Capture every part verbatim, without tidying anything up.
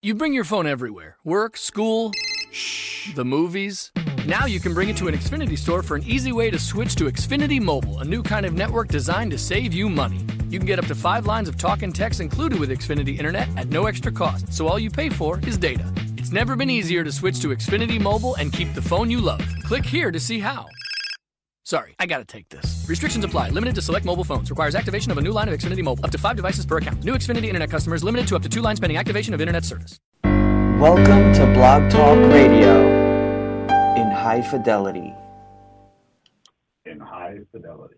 You bring your phone everywhere. Work, school, shh, the movies. Now you can bring it to an Xfinity store for an easy way to switch to Xfinity Mobile, a new kind of network designed to save you money. You can get up to five lines of talk and text included with Xfinity Internet at no extra cost, so all you pay for is data. It's never been easier to switch to Xfinity Mobile and keep the phone you love. Click here to see how. Sorry, I gotta take this. Restrictions apply. Limited to select mobile phones. Requires activation of a new line of Xfinity Mobile. Up to five devices per account. New Xfinity Internet customers limited to up to two lines pending activation of Internet service. Welcome to Blog Talk Radio in high fidelity. In high fidelity.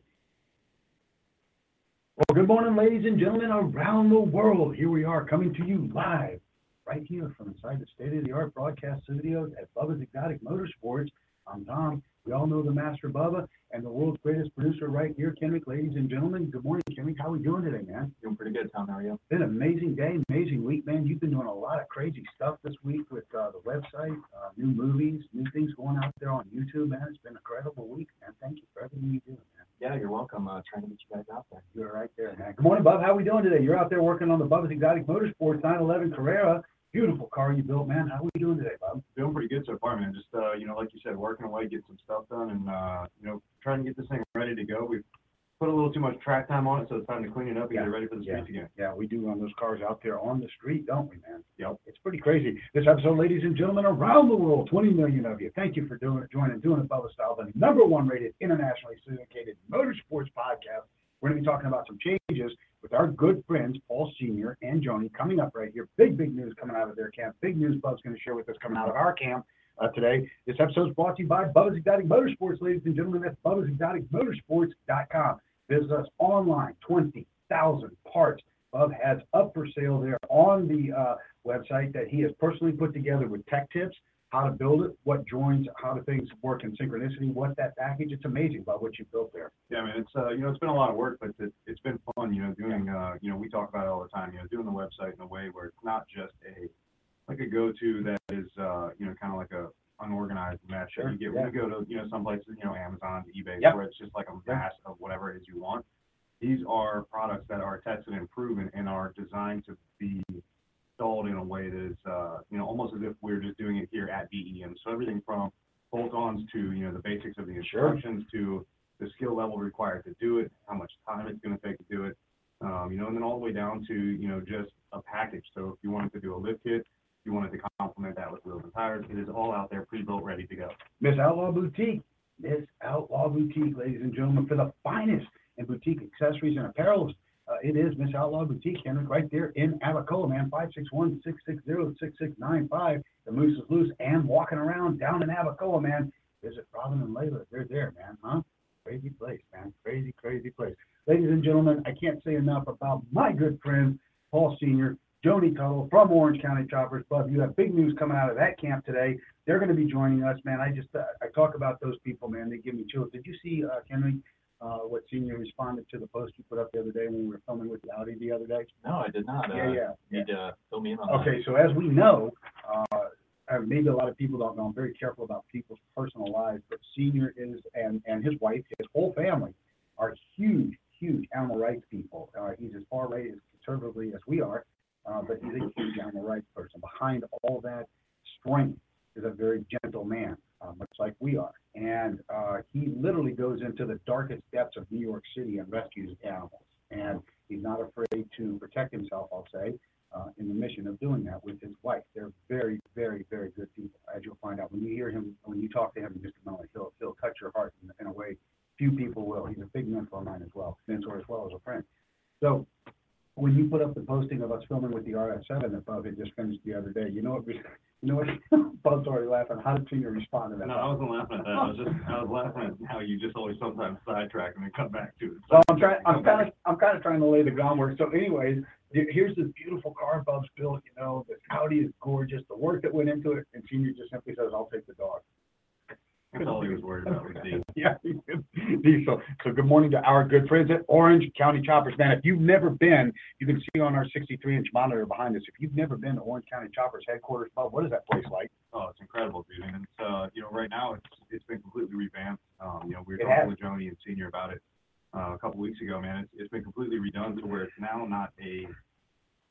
Well, good morning, ladies and gentlemen around the world. Here we are coming to you live right here from inside the state-of-the-art broadcast studios at Bubba's Exotic Motorsports. I'm Tom. We all know the Master Bubba and the world's greatest producer right here, Kenrick. Ladies and gentlemen, good morning, Kenrick. How are we doing today, man? Doing pretty good, Tom. How are you? Been an amazing day, amazing week, man. You've been doing a lot of crazy stuff this week with uh, the website, uh, new movies, new things going out there on YouTube, man. It's been an incredible week, man. Thank you for everything you do, man. Yeah, you're welcome. Uh, trying to get you guys out there. You're right there, man. Good morning, Bub. How are we doing today? You're out there working on the Bubba's Exotic Motorsports nine eleven Carrera. Beautiful car you built, man. How are we doing today, Bob? Doing pretty good so far, man. Just, uh, you know, like you said, working away, get some stuff done, and, uh, you know, trying to get this thing ready to go. We've put a little too much track time on it, so it's time to clean it up and yeah. get it ready for the streets yeah. again. Yeah, we do run those cars out there on the street, don't we, man? Yep. It's pretty crazy. This episode, ladies and gentlemen, around the world, twenty million of you. Thank you for doing it, joining, doing it Bubba Style, the number one rated, internationally syndicated motorsports podcast. We're going to be talking about some changes with our good friends, Paul Senior and Joni, coming up right here. Big, big news coming out of their camp. Big news Bub's going to share with us coming out of our camp uh, today. This episode is brought to you by Bubba's Exotic Motorsports, ladies and gentlemen. That's Bubba's Exotic Motorsports dot com. Visit us online. twenty thousand parts Bub has up for sale there on the uh, website that he has personally put together with tech tips, how to build it, what joins, how do things work in synchronicity, what that package. It's amazing about what you built there. Yeah, man, it's, uh, you know, it's been a lot of work, but it, it's been fun, you know, doing, uh, you know, we talk about it all the time, you know, doing the website in a way where it's not just a, like a go-to that is, uh, you know, kind of like a unorganized mess Sure. that you get yeah. when you go to, you know, some places, you know, Amazon, eBay, Yep. where it's just like a mass of whatever it is you want. These are products that are tested and proven and are designed to be installed in a way that is, uh, you know, almost as if we're just doing it here at B E M. So everything from bolt-ons to, you know, the basics of the instructions sure. to the skill level required to do it, how much time it's going to take to do it, um, you know, and then all the way down to, you know, just a package. So if you wanted to do a lift kit, if you wanted to complement that with wheels and tires, it is all out there pre-built, ready to go. Miss Outlaw Boutique. Miss Outlaw Boutique, ladies and gentlemen, for the finest in boutique accessories and apparel. Uh, it is Miss Outlaw Boutique, Henrik, right there in Abacoa, man. five six one, six six zero, six six nine five. The moose is loose and walking around down in Abacoa, man. Visit Robin and Layla. They're there, man, huh? Crazy place, man. Crazy, crazy place. Ladies and gentlemen, I can't say enough about my good friend, Paul Senior, Joni Tuttle from Orange County Choppers. Bub, you have big news coming out of that camp today. They're going to be joining us, man. I just, uh, I talk about those people, man. They give me chills. Did you see, uh, Henry, Uh, what Senior responded to the post you put up the other day when we were filming with the Audi the other day? No, I did not. Yeah, uh, yeah. Need to uh, fill me in on Okay, that. so as we know, uh, and maybe a lot of people don't know, I'm very careful about people's personal lives, but Senior is, and, and his wife, his whole family, are huge, huge animal rights people. Uh, he's as far right as conservatively as we are, uh, but he's a huge animal rights person. Behind all that strength is a very gentle man, uh, much like we are. And uh, he literally goes into the darkest depths of New York City and rescues animals. And he's not afraid to protect himself, I'll say, uh, in the mission of doing that with his wife. They're very, very, very good people, as you'll find out. When you hear him, when you talk to him in just a moment, he'll, he'll touch your heart in, in a way few people will. He's a big mentor of mine as well, mentor as well as a friend. So when you put up the posting of us filming with the R S seven that Bub had just finished the other day, you know what? You know what? Bub's already laughing. How did Senior respond to that? No, I wasn't laughing at that. I was just, I was laughing at how you just always sometimes sidetrack and then come back to it. Well, I'm trying. I'm kind of. I'm kind of trying to lay the groundwork. So, anyways, here's this beautiful car Bub's built. You know, the Audi is gorgeous. The work that went into it, and Senior just simply says, "I'll take the dog." That's all he was worried about was D. Yeah, diesel. So good morning to our good friends at Orange County Choppers. Man, if you've never been, you can see on our sixty-three inch monitor behind us. If you've never been to Orange County Choppers headquarters, Bob, what is that place like? Oh, it's incredible, dude. And it's, uh, you know, right now it's it's been completely revamped. Um, you know, we were It talking has. with Joni and Senior about it uh, a couple weeks ago, man. It's, it's been completely redone to where it's now not a,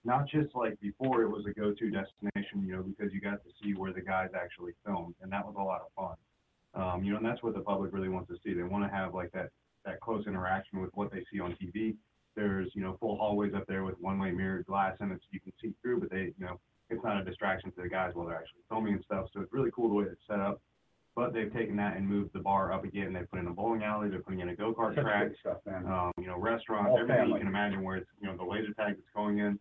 not just like before it was a go-to destination, you know, because you got to see where the guys actually filmed, and that was a lot of fun. Um, you know, and that's what the public really wants to see. They want to have like that, that close interaction with what they see on T V. There's, you know, full hallways up there with one-way mirrored glass in it so you can see through, but they, you know, it's not a distraction to the guys while they're actually filming and stuff. So it's really cool the way it's set up. But they've taken that and moved the bar up again. They put in a bowling alley. They're putting in a go-kart Such track. good stuff, man. Um, you know, restaurants, All everything family. you can imagine where it's, you know, the laser tag that's going in.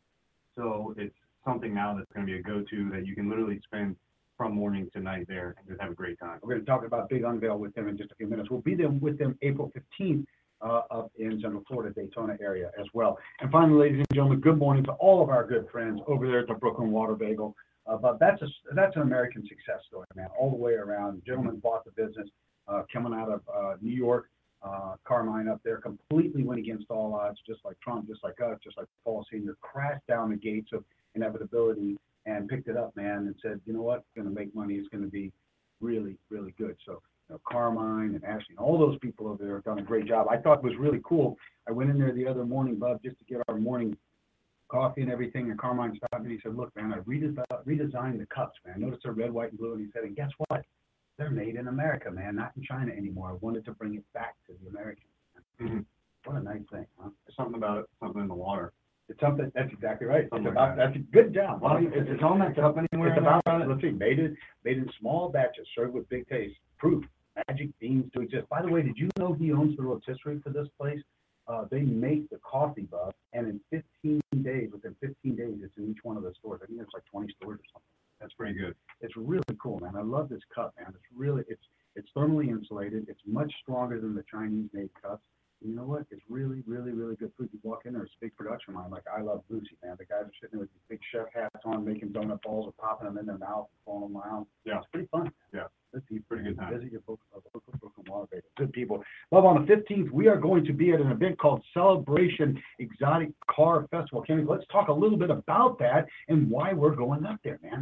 So it's something now that's going to be a go-to that you can literally spend from morning to night there and just have a great time. We're going to talk about Big Unveil with them in just a few minutes. We'll be there with them April fifteenth uh, up in Central Florida, Daytona area as well. And finally, ladies and gentlemen, good morning to all of our good friends over there at the Brooklyn Water Bagel. Uh, but that's a, that's an American success story, man, all the way around. Gentlemen bought the business uh, coming out of uh, New York. Uh, Carmine up there completely went against all odds, just like Trump, just like us, just like Paul Senior crashed down the gates of inevitability and picked it up, man, and said, you know what, it's going to make money. It's going to be really, really good. So, you know, Carmine and Ashley and all those people over there have done a great job. I thought it was really cool. I went in there the other morning, Bub, just to get our morning coffee and everything, and Carmine stopped me and he said, look, man, I redesigned, redesigned the cups, man. Notice they're red, white, and blue. And he said, and guess what? They're made in America, man, not in China anymore. I wanted to bring it back to the Americans. Mm-hmm. What a nice thing, huh? There's something about it, something in the water. It's something, that's exactly right. It's Something about, like that. that's a good job. Well, is it on that cup anywhere It's in there about, about it? let's see, made it, made in small batches, served with big taste. Proof, magic beans to exist. By the way, did you know he owns the rotisserie for this place? Uh, they make the coffee, Bub, and in fifteen days, within fifteen days, it's in each one of the stores. I think it's like twenty stores or something. That's pretty good. It's really cool, man. I love this cup, man. It's really, it's it's thermally insulated. It's much stronger than the Chinese-made cups. And you know what? It's really, really, really good food. You walk in there, it's a big production line. Like I Love Lucy, man. The guys are sitting there with these big chef hats on, making donut balls and popping them in their mouth and throwing them around. Yeah. It's pretty fun. Yeah. Good people. Pretty good time. Visit your book, uh, Brooklyn, Brooklyn Water Bagel. Good people. Love, on the fifteenth, we are going to be at an event called Celebration Exotic Car Festival. Kenny, let's talk a little bit about that and why we're going up there, man.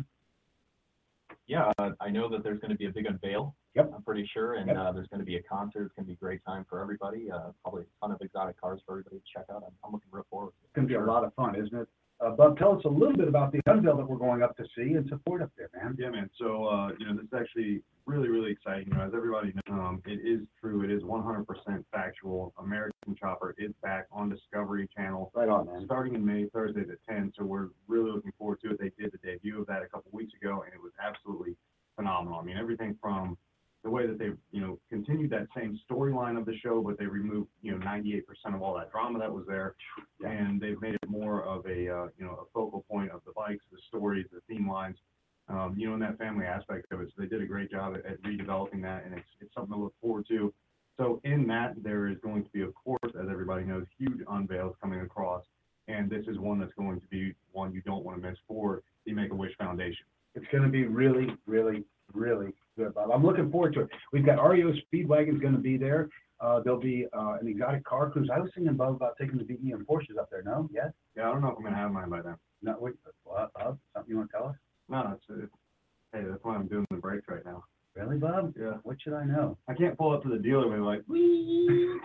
Yeah, uh, I know that there's going to be a big unveil. Yep. I'm pretty sure, and Yep. uh, there's going to be a concert. It's going to be a great time for everybody. Uh, probably a ton of exotic cars for everybody to check out. I'm, I'm looking real forward to it. It's going to be a lot of fun, isn't it? Uh, Bub, tell us a little bit about the unveil that we're going up to see and support up there, man. Yeah, man. So, uh, you know, this is actually really, really exciting. You know, as everybody knows, um, it is true. It is one hundred percent factual. American Chopper is back on Discovery Channel. Right on, man. Starting in May, Thursdays at ten. So we're really looking forward to it. They did the debut of that a couple weeks ago, and it was absolutely phenomenal. I mean, everything from the way that they've, you know, continued that same storyline of the show, but they removed, you know, ninety-eight percent of all that drama that was there, and they've made it more of a, uh, you know, a focal point of the bikes, the stories, the theme lines, um, you know, in that family aspect of it. So they did a great job at, at redeveloping that, and it's it's something to look forward to. So in that, there is going to be, of course, as everybody knows, huge unveils coming across, and this is one that's going to be one you don't want to miss for the Make-A-Wish Foundation. It's going to be really, really, really good, Bob. I'm looking forward to it. We've got R E O Speedwagon's going to be there. Uh, there'll be uh, an exotic car cruise. I was thinking, Bob, about taking the B E M Porsches up there. No? Yes? Yeah, I don't know if I'm going to have mine by then. No, wait, what, Bob? Something you want to tell us? No, it's, it's hey, that's why I'm doing the brakes right now. Really, Bob? Yeah. What should I know? I can't pull up to the dealer and be like, wee.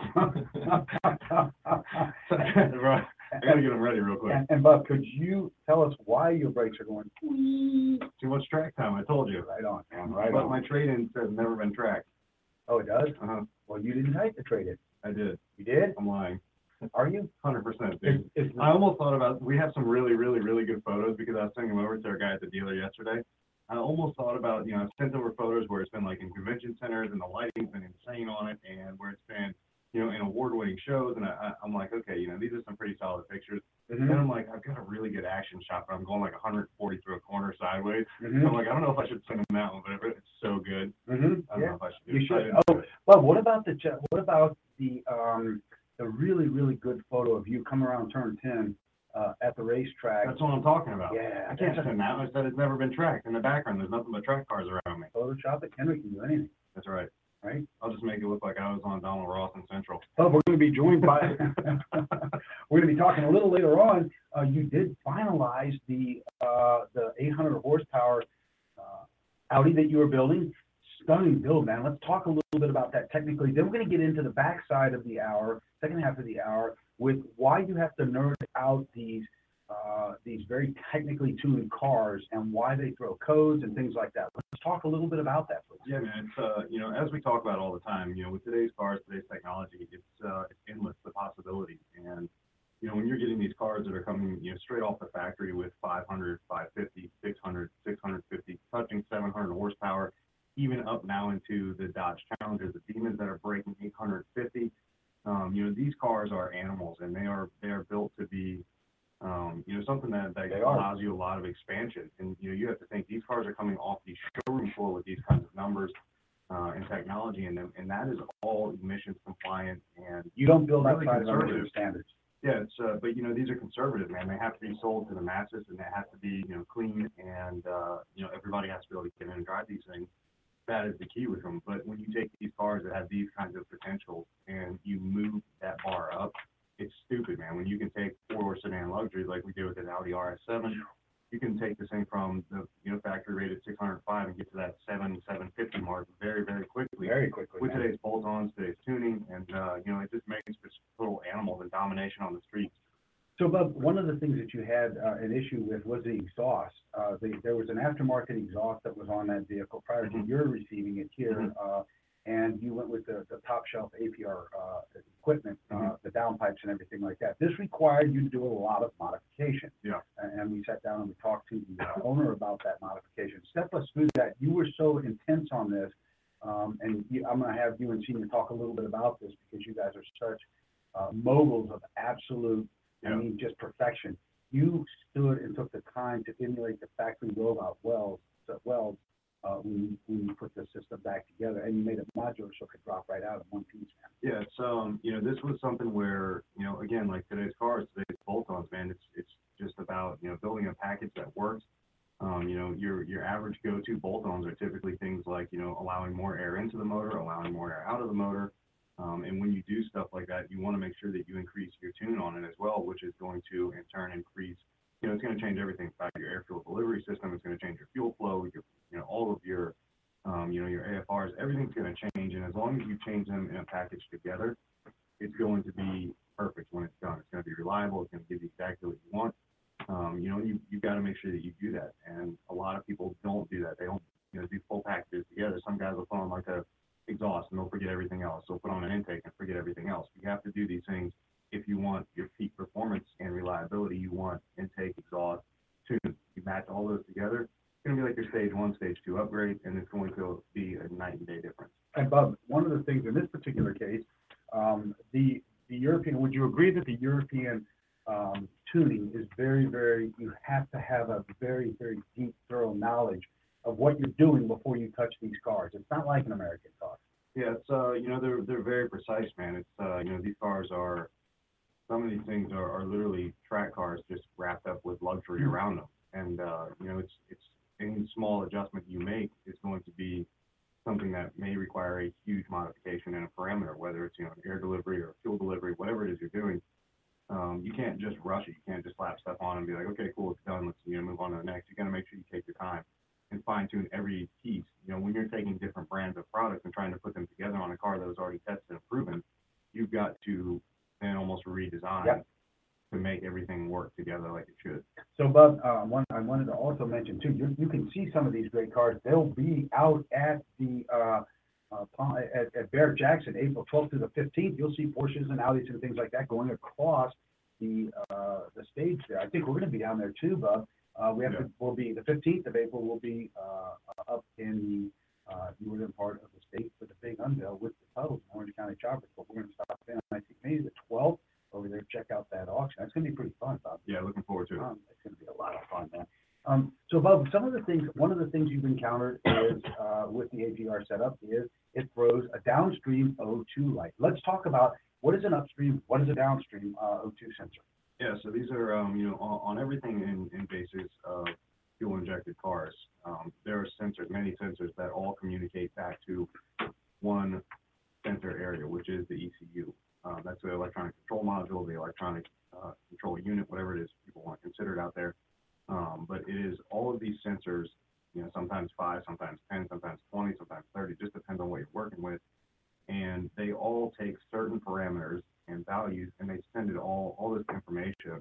I got to get them ready real quick. And, and Bob, could you tell us why your brakes are going wee? Too much track time, I told you. Right on, man. Right But on. my trade-in says never been tracked. Oh, it does? Uh-huh. Well, you didn't type the trade-in. I did. You did? I'm lying. Are you? one hundred percent, Is, dude. is, I almost thought about, we have some really, really, really good photos because I was sending them over to our guy at the dealer yesterday. I almost thought about, you know, I've sent over photos where it's been like in convention centers and the lighting's been insane on it, and where it's been, you know, in award-winning shows, and I, I, I'm like, okay, you know, these are some pretty solid pictures. Mhm. Then I'm like, I've got a really good action shot, but I'm going like one hundred forty through a corner sideways. Mhm. So I'm like, I don't know if I should send him that one, but it's so good. Mhm. I don't Yeah. know if I should do You it. I should. didn't do Oh, it. well, what about the ch- what about the um the really really good photo of you coming around turn ten uh, at the racetrack? That's what I'm talking about. Yeah, I can't that's- send that. I said it's never been tracked. In the background, there's nothing but track cars around me. Photoshop it. Henry can do anything, That's right. right? I'll just make it look like I was on Donald Ross and Central. Oh, we're going to be joined by. We're going to be talking a little later on. Uh, you did finalize the uh, the eight hundred horsepower uh, Audi that you were building. Stunning build, man. Let's talk a little bit about that technically. Then we're going to get into the backside of the hour, second half of the hour, with why you have to nerd out these uh, these very technically tuned cars and why they throw codes and things like that. Let's talk a little bit about that, please. Yeah, man. It's uh, you know, as we talk about all the time, you know, with today's cars, today's technology, it's uh, it's endless, the possibilities. And you know, when you're getting these cars that are coming, you know, straight off the factory with five hundred, five fifty, six hundred, six fifty, touching seven hundred horsepower, even up now into the Dodge Challenger, the Demons that are breaking eight hundred fifty. Um, you know, these cars are animals, and they are they are built to be, um, you know, something that, that allows you a lot of expansion. And you know, you have to think these cars are coming off the showroom floor with these kinds of numbers uh, and technology in them, and that is all emissions compliant. And You don't build really outside of emission conservative. standards. Yeah, it's uh, but you know, these are conservative, man. They have to be sold to the masses, and they have to be, you know, clean, and uh, you know, everybody has to be able to get in and drive these things. That is the key with them. But when you take these cars that have these kinds of potentials and you move that bar up, it's stupid, man. When you can take four-door sedan luxury like we did with an Audi R S seven, you can take this thing from the, you know, factory rated six hundred five and get to that seven, seven fifty mark very, very quickly. Very quickly. With man. today's bolt-ons, today's tuning, and uh, you know, it just makes this little animals and domination on the streets. So, Bob, one of the things that you had uh, an issue with was the exhaust. Uh, the, there was an aftermarket exhaust that was on that vehicle prior to Mhm. your receiving it here, Mhm. uh, and you went with the, the top shelf A P R uh, equipment, uh, Mhm. the downpipes and everything like that. This required you to do a lot of modification. Yeah. And, and we sat down and we talked to the uh, owner about that modification. Step us through that. You were so intense on this, um, and you, I'm going to have you and Senior talk a little bit about this because you guys are such uh, moguls of absolute, I Yeah. mean, just perfection. You stood and took the time to emulate the factory robot welds, so welds uh, when, when you put the system back together, and you made it modular so it could drop right out in one piece, man. Yeah, it's um, you know, this was something where, you know, again, like today's cars, today's bolt-ons, man, it's it's just about, you know, building a package that works. Um, you know, your your average go-to bolt-ons are typically things like, you know, allowing more air into the motor, allowing more air out of the motor. Um, and when you do stuff like that, you want to make sure that you increase your tune on it as well, which is going to, in turn, increase, you know, it's going to change everything about your air fuel delivery system. It's going to change your fuel flow, your, you know, all of your, um, you know, your A F Rs, everything's going to change. And as long as you change them in a package together, it's going to be perfect when it's done. It's going to be reliable. It's going to give you exactly what you want. Um, you know, you, you've got to make sure that you do that. And a lot of people don't do that. They don't, you know, do full packages together. Some guys will put on like a exhaust and they'll forget everything else. They'll put on an intake and forget everything else. You have to do these things if you want your peak performance and reliability. You want intake, exhaust, tune. You match all those together. It's going to be like your stage one, stage two upgrade, and it's going to be a night and day difference. And Bob, one of the things in this particular case, um, the the European, would you agree that the European um, tuning is very, very, you have to have a very, very deep, thorough knowledge of what you're doing before you touch these cars. It's not like an American car. Yeah, it's, uh, you know, they're, they're very precise, man. It's, uh, you know, these cars are, some of these things are, are literally track cars just wrapped up with luxury around them. And, uh, you know, it's, it's any small adjustment you make is going to be something that may require a huge modification in a parameter, whether it's, you know, air delivery or fuel delivery, whatever it is you're doing. Um, you can't just rush it. You can't just slap stuff on and be like, okay, cool, it's done. Let's, you know, move on to the next. You got to make sure you take your time and fine tune every piece. You know, when you're taking different brands of products and trying to put them together on a car that was already tested and proven, you've got to then almost redesign Yep. to make everything work together like it should. So, Bob, uh, one, I wanted to also mention too, you, you can see some of these great cars. They'll be out at the uh, uh, Pal- at, at Barrett Jackson, April twelfth through the fifteenth. You'll see Porsches and Audis and things like that going across the uh, the stage there. I think we're going to be down there too, Bob. Uh, we have Yeah. to. We'll be the fifteenth of April. We'll be uh, up in the uh, northern part of the state for the big unveil with the Tuttles and Orange County Choppers. But we're going to stop in. I think maybe the twelfth over there. Check out that auction. That's going to be pretty fun, Bob. Yeah, looking forward to it. Um, it's going to be a lot of fun, man. Um, so, Bob, some of the things, one of the things you've encountered is uh, with the A P R setup is it throws a downstream O two light. Let's talk about what is an upstream, what is a downstream uh, O two sensor. Yeah, so these are, um, you know, on, on everything in, in bases of fuel-injected cars, um, there are sensors, many sensors that all communicate back to one sensor area, which is the E C U. Um, that's the electronic control module, the electronic uh, control unit, whatever it is people want to consider it out there. Um, but it is all of these sensors, you know, sometimes five, sometimes ten, sometimes twenty, sometimes thirty, just depends on what you're working with. And they all take certain parameters and values, and they send it all, all this information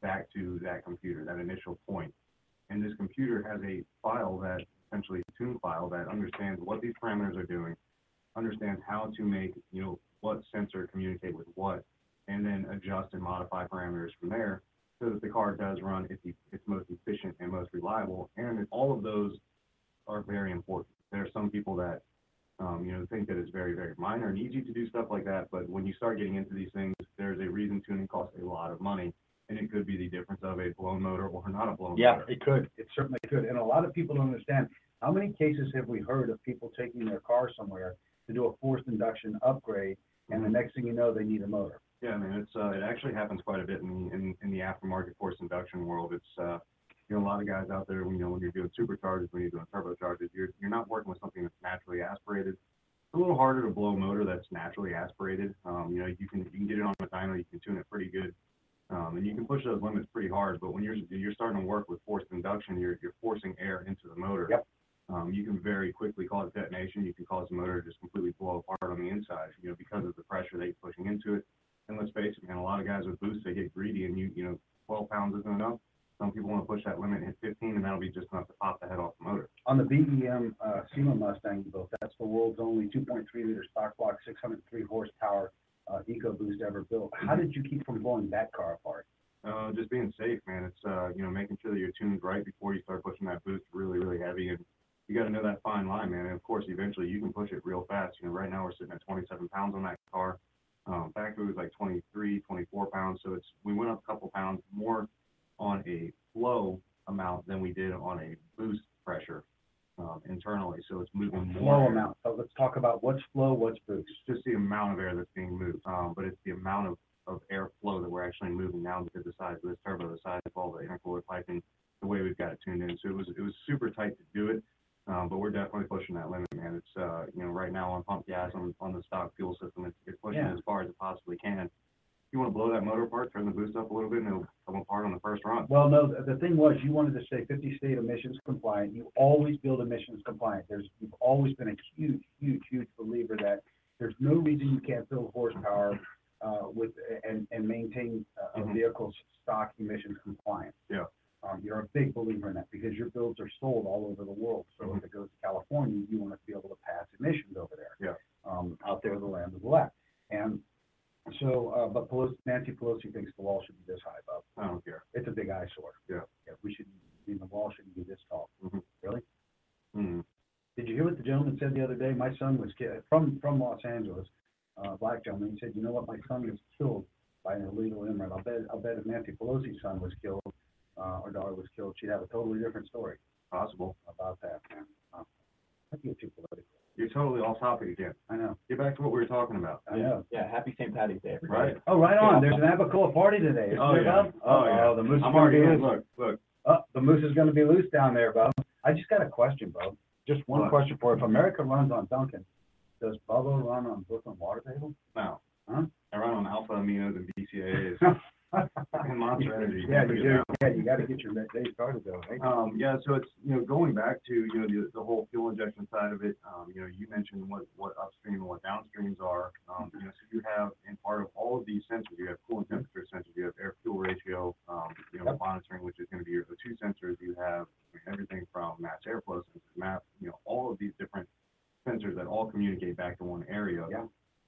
back to that computer, that initial point. And this computer has a file that, essentially a tune file that understands what these parameters are doing, understands how to make, you know, what sensor communicate with what, and then adjust and modify parameters from there so that the car does run its, its most efficient and most reliable. And all of those are very important. There are some people that, um, you know, think that it's very, very minor and easy to do stuff like that, but when you start getting into these things, there's a reason tuning costs a lot of money, and it could be the difference of a blown motor or not a blown Yeah, motor. it could. It certainly could. And a lot of people don't understand, how many cases have we heard of people taking their car somewhere to do a forced induction upgrade, and the next thing you know, they need a motor? Yeah, I mean, it's uh, it actually happens quite a bit in the in, in the aftermarket forced induction world. It's uh, you know, a lot of guys out there, you know, when you're doing superchargers, when you're doing turbochargers, you're you're not working with something that's naturally aspirated. It's a little harder to blow a motor that's naturally aspirated. Um, you know, you can you can get it on a dyno, you can tune it pretty good, um, and you can push those limits pretty hard. But when you're you're starting to work with forced induction, you're you're forcing air into the motor. Yep. Um, you can very quickly cause detonation. You can cause the motor to just completely blow apart on the inside, you know, because of the pressure that you're pushing into it. And let's face it, man, a lot of guys with boosts, they get greedy, and you, you know, twelve pounds isn't enough. Some people want to push that limit and hit fifteen, and that'll be just enough to pop the head off the motor. On the B E M uh, SEMA Mustang you built, that's the world's only two point three liter stock block, six hundred three horsepower uh, EcoBoost ever built. How did you keep from blowing that car apart? Uh, just being safe, man. It's, uh, you know, making sure that you're tuned right before you start pushing that boost really, really heavy. And you got to know that fine line, man. And of course, eventually you can push it real fast. You know, right now we're sitting at twenty-seven pounds on that car. Um, factory was like twenty-three, twenty-four pounds. So it's, we went up a couple pounds more on a flow amount than we did on a boost pressure um, internally. So it's moving more. Flow air. amount. So let's talk about what's flow, what's boost. It's just the amount of air that's being moved. Um, but it's the amount of, of air flow that we're actually moving now because the size of this turbo, the size of all the intercooler piping, the way we've got it tuned in. So it was, it was super tight to do it. Um, but we're definitely pushing that limit, man. It's, uh, you know, right now on pump gas on, on the stock fuel system, it's, it's pushing Yeah. it as far as it possibly can. If you want to blow that motor apart, turn the boost up a little bit, and it'll come apart on the first run. Well, no, the, the thing was, you wanted to stay fifty state emissions compliant. You always build emissions compliant. There's, you've always been a huge, huge, huge believer that there's no reason you can't build horsepower uh, with and, and maintain uh, Mhm. a vehicle's stock emissions compliant. Yeah. Um, you're a big believer in that because your builds are sold all over the world. So Mhm. if it goes to California, you want to be able to pass emissions over there. Yeah. Um, out there, the land of the left. And so, uh, but Pelosi, Nancy Pelosi thinks the wall should be this high, Bob. I don't care. It's a big eyesore. Yeah. Yeah, we should, I mean, the wall shouldn't be this tall. Mhm. Really? Mm-hmm. Did you hear what the gentleman said the other day? My son was ki- from from Los Angeles, uh, black gentleman. He said, you know what? My son was killed by an illegal immigrant. I'll bet I'll bet if Nancy Pelosi's son was killed uh, or daughter was killed, she'd have a totally different story Possible. about that. Man, uh, I get too political. You're totally off topic again. I know. Get back to what we were talking about. I know. Yeah, happy Saint Patty's Day, everybody. Right. Oh, right on. There's an Abacoa party today. Isn't Oh, there, yeah. Bob? Oh, yeah. Oh, the moose is I'm gonna already be in. loose. Look, look. Oh, the moose is going to be loose down there, Bob. I just got a question, Bob. Just one What? question for you. If America runs on Duncan, does Bubba run on Brooklyn Water Table? No. Huh? I run on alpha aminos and B C A As. And Monster Energy. Yeah, Can't you forget do. that. Yeah, you got to get your day started though, right? Um, yeah, so it's, you know, going back to, you know, the, the whole fuel injection side of it, um, you know, you mentioned what, what upstream and what downstreams are. Um, you know, so you have, in part of all of these sensors, you have coolant temperature sensors, you have air fuel ratio, um, you know, Yep. monitoring, which is going to be your O two sensors. You have I mean, everything from mass airflow sensors, map, you know, all of these different sensors that all communicate back to one area. Yeah.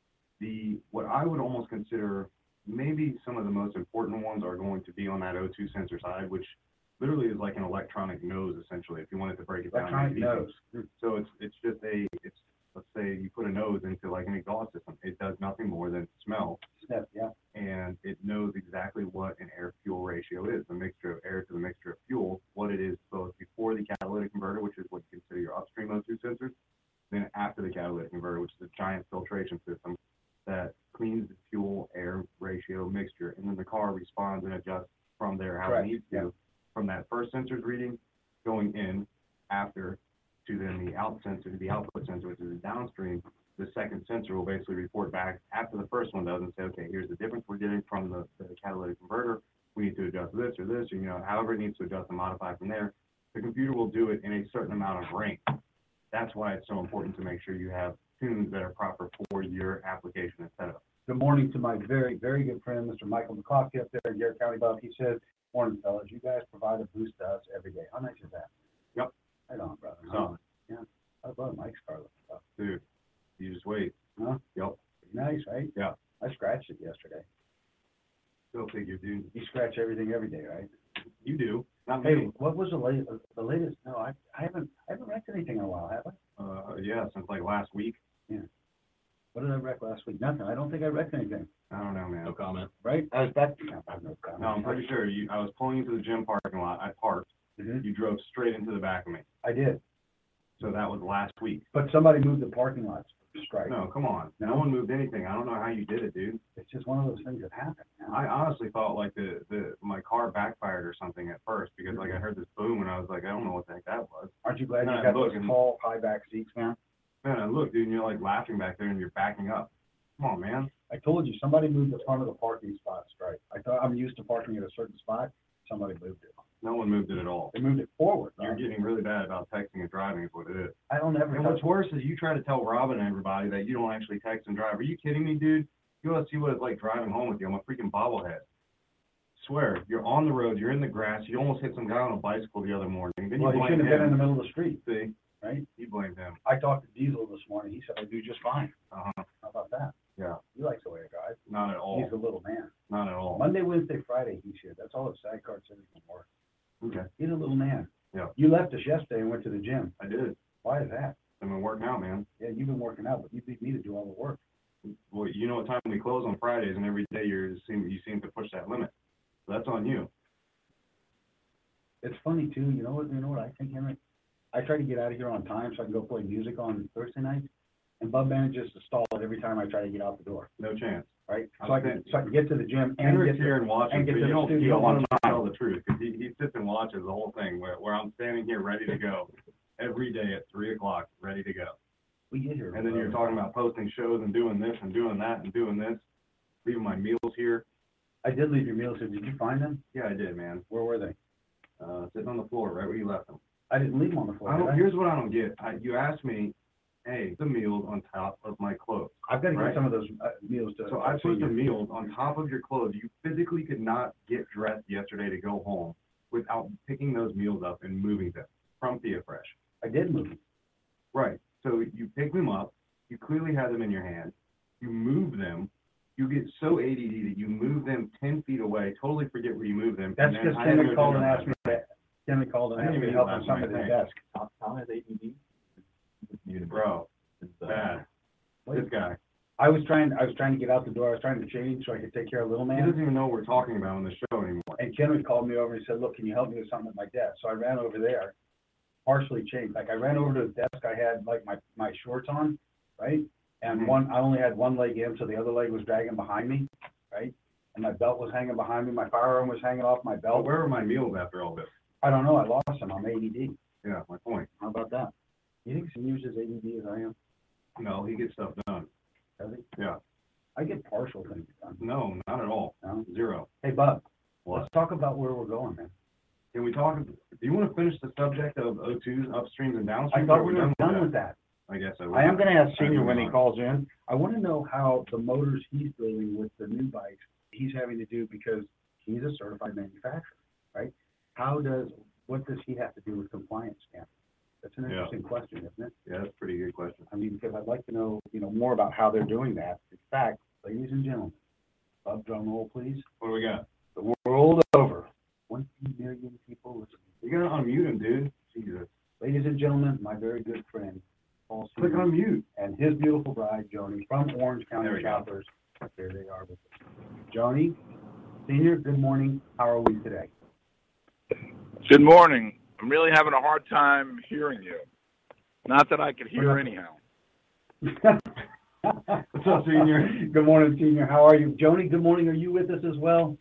The, what I would almost consider maybe some of the most important ones are going to be on that O two sensor side, which literally is like an electronic nose, essentially, if you wanted to break it down. Electronic into nose. details. So it's it's just a, it's, let's say you put a nose into like an exhaust system. It does nothing more than smell, Sniff, yeah. and it knows exactly what an air-fuel ratio is, the mixture of air to the mixture of fuel, what it is both before the catalytic converter, which is what you consider your upstream O two sensors, then after the catalytic converter, which is a giant filtration system that cleans the fuel air ratio mixture, and then the car responds and adjusts from there how Correct, it needs to, yeah. from that first sensor's reading going in after to then the out sensor, the output sensor, which is the downstream. The second sensor will basically report back after the first one does and say, okay, here's the difference we're getting from the, the catalytic converter. We need to adjust this or this, or, you know, however it needs to adjust and modify from there. The computer will do it in a certain amount of range. That's why it's so important to make sure you have tunes that are proper for your application and setup. Good morning to my very, very good friend, Mister Michael McCloskey up there in Garrett County, Bob. He says Morning, fellas. You guys provide a boost to us every day. How nice is that? Yep. Right on, brother. So, Yeah. I love Mike's car stuff. dude, you just wait. Huh? Yep. Nice, right? Yeah. I scratched it yesterday. Go figure, dude. You scratch everything every day, right? You do. Not Hey, me. what was the latest? The latest? No, I, I haven't. I haven't wrecked anything in a while, have I? Uh, yeah, since like last week. What did I wreck last week? Nothing. I don't think I wrecked anything. I don't know, man. No comment. Right? I was back. No, I have no comment. No, I'm pretty sure you. I was pulling into the gym parking lot. I parked. Mhm. You drove straight into the back of me. I did, So that was last week. but somebody moved the parking lots strike. No, come on. No one moved anything. I don't know how you did it, dude. It's just one of those things that happen. man. I honestly thought like the, the my car backfired or something at first because like I heard this boom and I was like, I don't know what the heck that was. Aren't you glad No, you got look, those and- tall, high back seats, man? Man, I look, dude, and you're like laughing back there and you're backing up. Come on, man. I told you, somebody moved the front of the parking spot strike. I thought I'm used to parking at a certain spot. Somebody moved it. No one moved it at all. They moved it forward. You're man. getting really bad about texting and driving is what it is. I don't ever. And touch- what's worse is you try to tell Robin and everybody that you don't actually text and drive. Are you kidding me, dude? You want to see what it's like driving home with you. I'm a freaking bobblehead. Swear, you're on the road, you're in the grass, you almost hit some guy on a bicycle the other morning. Then you Well, you blame shouldn't have been in him. the middle of the street, See, right? you blame him. I talked to Diesel this morning. He said I do just fine. Uh-huh. How about that? Yeah, He likes the way I drive. not at all. He's a little man. Not at all. Monday, Wednesday, Friday, he should. That's all his side card says he can work. Okay, He's a little man. Yeah. You left us yesterday and went to the gym. I did. Why is that? I've been working out, man. Yeah, you've been working out, but you beat me to do all the work. Well, you know what time we close on Fridays, and every day you're seem you seem to push that limit. So that's on you. It's funny too. You know what? You know what I think, Henry? I try to get out of here on time so I can go play music on Thursday nights, and Bub manages to stall it every time I try to get out the door. No chance. Right? So I can so I can get to the gym and Henry's get here to, and watches, and but get you to the don't, you studio don't want on him to time. tell the truth, because he, he sits and watches the whole thing, where, where I'm standing here ready to go every day at three o'clock, ready to go. We get here. And then you're talking about posting shows and doing this and doing that and doing this, leaving my meals here. I did leave your meals here. Did you find them? Yeah, I did, man. Where were they? Uh, sitting on the floor, right where you left them. I didn't leave them on the floor. I did don't, I? here's what I don't get. I, you asked me, hey, the meals on top of my clothes. I've got to right? get some of those uh, meals to. So I put the you. meals on top of your clothes. You physically could not get dressed yesterday to go home without picking those meals up and moving them from Theafresh. I did move them. Right. So you pick them up. You clearly have them in your hand. You move them. You get so A D D that you move them ten feet away, totally forget where you move them. That's and then because I had to Kenny go called do and it. asked me that. Kenny called and I asked didn't me to even help know on that something at was the my desk. Tom, Tom has A D D. Bro, Uh, bad. This guy. I was trying. I was trying to get out the door. I was trying to change so I could take care of little He man. doesn't even know what we're talking about on the show anymore. And Kenny called me over and said, "Look, can you help me with something at my desk?" So I ran over there, partially changed. Like I ran over to the desk. I had like my my shorts on, right? And Mhm. one, I only had one leg in, so the other leg was dragging behind me, right? And my belt was hanging behind me. My firearm was hanging off my Oh, belt. where are my meals after all this? I don't know. I lost them. I'm A D D. Yeah, my point. How about that? You think seniors as A D D as I am? No, he gets stuff done. Does he? Yeah. I get partial things done. No, not at all. No? Zero. Hey, Bub, What? let's talk about where we're going, man. Can we talk, do you want to finish the subject of O twos, upstreams and downstreams? I or thought are we were done with that. I guess I would. I am gonna ask I Senior do when he not. calls in. I wanna know how the motors he's building with the new bikes, he's having to do because he's a certified manufacturer, right? How does, what does he have to do with compliance standards? That's an Yeah. interesting question, isn't it? Yeah, that's a pretty good question. I mean, because I'd like to know, you know, more about how they're doing that. In fact, ladies and gentlemen, Bub, drum roll, please. What do we got? The world over. twenty million people listening. You gotta unmute him, dude. Jesus. Ladies and gentlemen, my very good friend, Paul Click Senior, on mute. and his beautiful bride, Joni, from Orange There County we go. Shoppers. There they are with us. Joni, Senior, good morning. How are we today? Good morning. I'm really having a hard time hearing you. Not that I could hear anyhow. What's up, Senior? Good morning, Senior. How are you? Joni, good morning. Are you with us as well?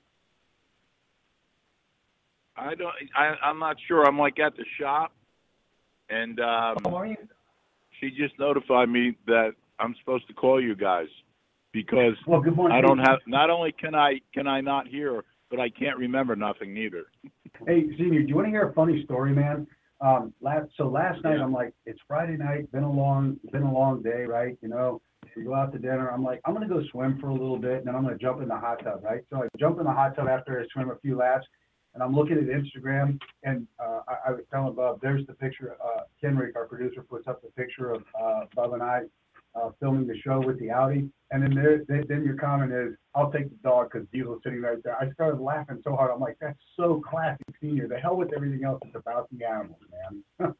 I don't. I, I'm not sure. I'm like at the shop, and um, How are you? she just notified me that I'm supposed to call you guys because Well, good morning. I don't have. Not only can I can I not hear, but I can't remember nothing neither. Hey, Senior, do you want to hear a funny story, man? Um, last, so last night, Yeah. I'm like, it's Friday night, been a long, been a long day, right? You know, we go out to dinner. I'm like, I'm going to go swim for a little bit, and then I'm going to jump in the hot tub, right? So I jump in the hot tub after I swim a few laps, And I'm looking at Instagram, and uh, I, I was telling Bub, there's the picture. Uh, Kenrick, our producer, puts up the picture of uh, Bub and I uh, filming the show with the Audi. And then there, then, then your comment is, "I'll take the dog because Diesel's sitting right there." I started laughing so hard. I'm like, "That's so classic, Senior. The hell with everything else. It's about the animals, man."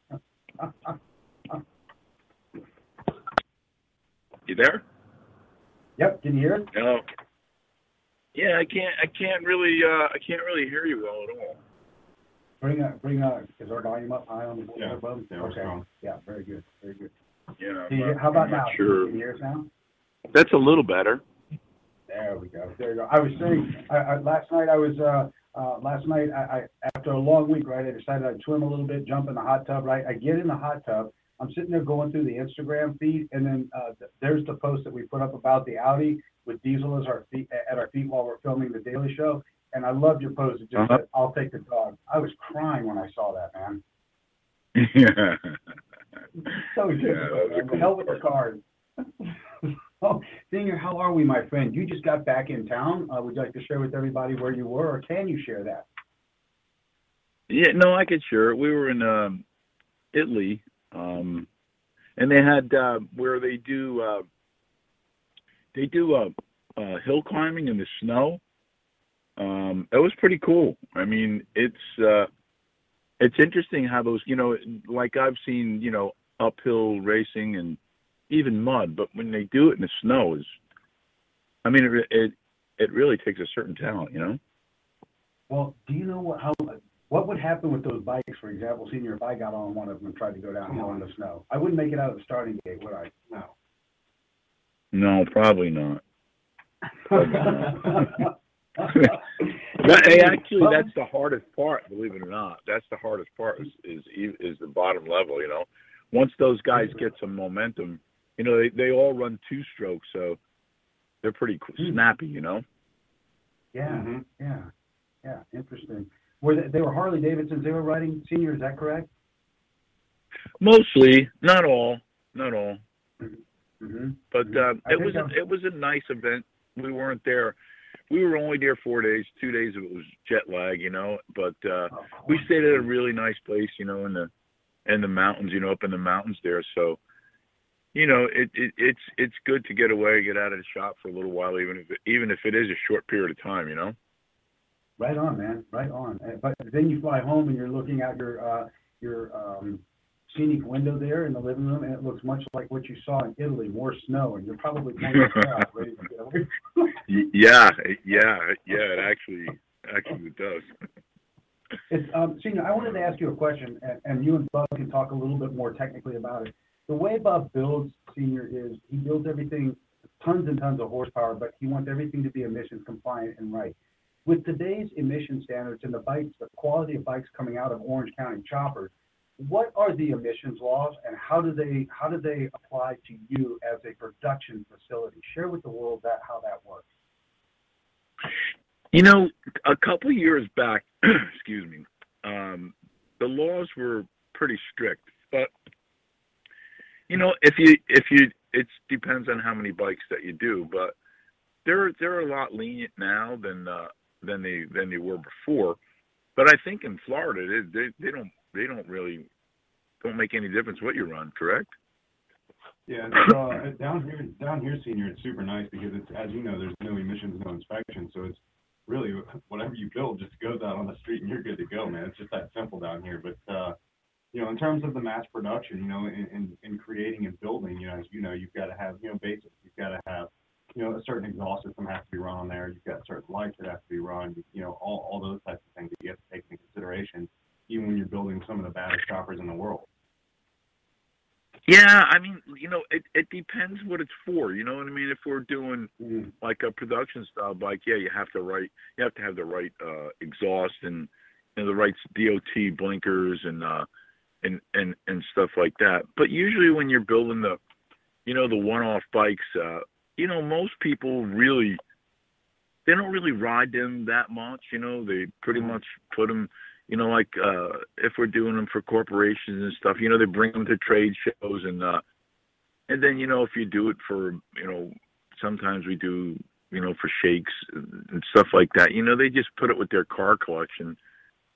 You there? Yep. Can you hear it? No. Yeah, I can't. I can't really. Uh, I can't really hear you well at all. Bring a, bring a. Is our volume up high on the board? Yeah. Bub? Yeah, we're Okay. strong. Yeah. Very good. Very good. Yeah. Can you, I'm how about I'm now? not sure. Can you hear us now? That's a little better. There we go. There you go. I was saying, I, I, last night I was, uh, uh, last night I, I, after a long week, right, I decided I'd swim a little bit, jump in the hot tub, right? I get in the hot tub. I'm sitting there going through the Instagram feed, and then uh, th- there's the post that we put up about the Audi with Diesel as our feet, at our feet while we're filming the Daily Show. And I loved your post. It just Uh-huh. said, "I'll take the dog." I was crying when I saw that, man. Yeah. So Yeah, difficult, that's a man. The cool hell with the part. cars. Oh, Senior, how are we, my friend? You just got back in town. Uh, would you like to share with everybody where you were, or can you share that? Yeah, no, I could share. We were in um, Italy, um, and they had uh, where they do uh, they do uh, uh, hill climbing in the snow. Um, it was pretty cool. I mean, it's uh, it's interesting how those, you know, like I've seen, you know, uphill racing and even mud, but when they do it in the snow, is, I mean, it it, it really takes a certain talent, you know. Well, do you know what how what would happen with those bikes, for example, Senior, if I got on one of them and tried to go downhill in the snow? I wouldn't make it out of the starting gate, would I? No. No, probably not. Probably not. But, hey, actually, that's the hardest part. Believe it or not, that's the hardest part is, is is the bottom level. You know, once those guys get some momentum, you know, they they all run two strokes, so they're pretty snappy. You know. Yeah, Mm-hmm. yeah, yeah. Interesting. Were they, they were Harley Davidsons they were riding, Senior? Is that correct? Mostly, not all, not all. Mm-hmm. But uh, I it think was a, I'm- it was a nice event. We weren't there. We were only there four days. Two days of it was jet lag, you know. But uh, we stayed at a really nice place, you know, in the in the mountains, you know, up in the mountains there. So, you know, it, it it's it's good to get away, get out of the shop for a little while, even if it, even if it is a short period of time, you know. Right on, man. Right on. Uh, But then you fly home and you're looking out your uh, your um, scenic window there in the living room, and it looks much like what you saw in Italy, more snow, and you're probably playing out, ready to get away. Y- Yeah, yeah, yeah. It actually actually does. It's, um, Senior, I wanted to ask you a question, and, and you and Bob can talk a little bit more technically about it. The way Bob builds, Senior, is he builds everything, tons and tons of horsepower, but he wants everything to be emissions compliant and right. With today's emission standards and the bikes, the quality of bikes coming out of Orange County choppers, what are the emissions laws, and how do they how do they apply to you as a production facility? Share with the world that how that works. You know, a couple of years back, excuse me, um, the laws were pretty strict. But you know, if you if you, it depends on how many bikes that you do. But they're they're a lot lenient now than uh, than they than they were before. But I think in Florida, they they, they don't they don't really don't make any difference what you run. Correct? Yeah, it's, uh, down here, down here, Senior, it's super nice because it's, as you know, there's no emissions, no inspection, so it's really whatever you build just goes out on the street and you're good to go, man. It's just that simple down here. But uh, you know, in terms of the mass production, you know, in, in, in creating and building, you know, as you know, you've got to have, you know, basics. You've got to have, you know, a certain exhaust system has to be run on there. You've got certain lights that have to be run. You know, all all those types of things that you have to take into consideration, even when you're building some of the baddest choppers in the world. Yeah, I mean, you know, it, it depends what it's for. You know what I mean? If we're doing Mm. like a production style bike, yeah, you have to right, you have to have the right uh, exhaust and, and the right D O T blinkers and uh, and and and stuff like that. But usually when you're building the, you know, the one-off bikes, uh, you know, most people really, they don't really ride them that much. You know, they pretty much put them. You know, like uh, if we're doing them for corporations and stuff, you know, they bring them to trade shows and uh, and then, you know, if you do it for, you know, sometimes we do, you know, for shakes and stuff like that, you know, they just put it with their car collection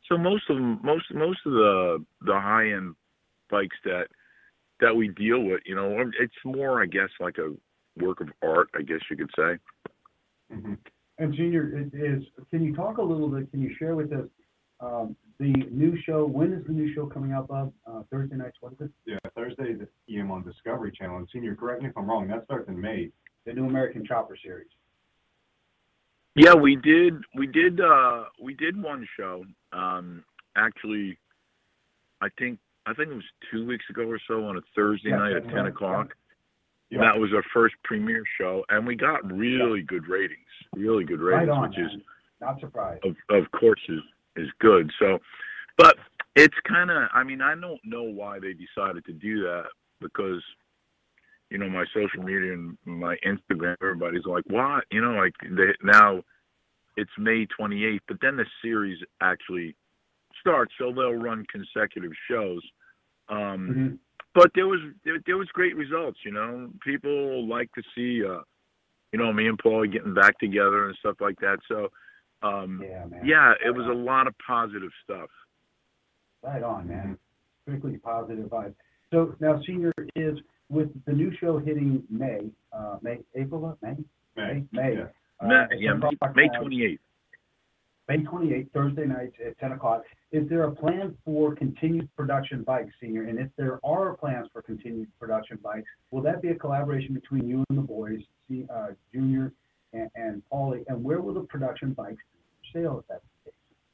So most of them, most most of the the high end bikes that that we deal with, you know, it's more, I guess, like a work of art, I guess you could say. Mm-hmm. And Junior, it is, can you talk a little bit? Can you share with us um, the new show? When is the new show coming out, Bob? Uh, Thursday nights, what is it? Yeah, Thursday at P M on Discovery Channel. And Senior, correct me if I'm wrong, that starts in May. The new American Chopper series. Yeah, we did. We did. Uh, we did one show. Um, actually, I think I think it was two weeks ago or so on a Thursday yeah, night at ten right. o'clock. Yeah. That was our first premiere show, and we got really yeah. good ratings. Really good ratings, right on, which man. is not surprised. Of, of course, is is good. So, but it's kind of. I mean, I don't know why they decided to do that, because, you know, my social media and my Instagram, everybody's like, what? You know, like they, now it's May twenty-eighth, but then the series actually starts, so they'll run consecutive shows. Um, mm-hmm. But there was there, there was great results. You know, people like to see, uh, you know, me and Paul getting back together and stuff like that. So, um, yeah, man. yeah, it was a lot of positive stuff. Right on, man. Strictly positive vibes. So now, Senior, is with the new show hitting May, uh, May, April, May, May, May, yeah, uh, May, yeah, May twenty-eighth. May twenty-eighth, Thursday nights at ten o'clock. Is there a plan for continued production bikes, Senior? And if there are plans for continued production bikes, will that be a collaboration between you and the boys, uh, Junior and, and Paulie? And where will the production bikes be for sale if that's the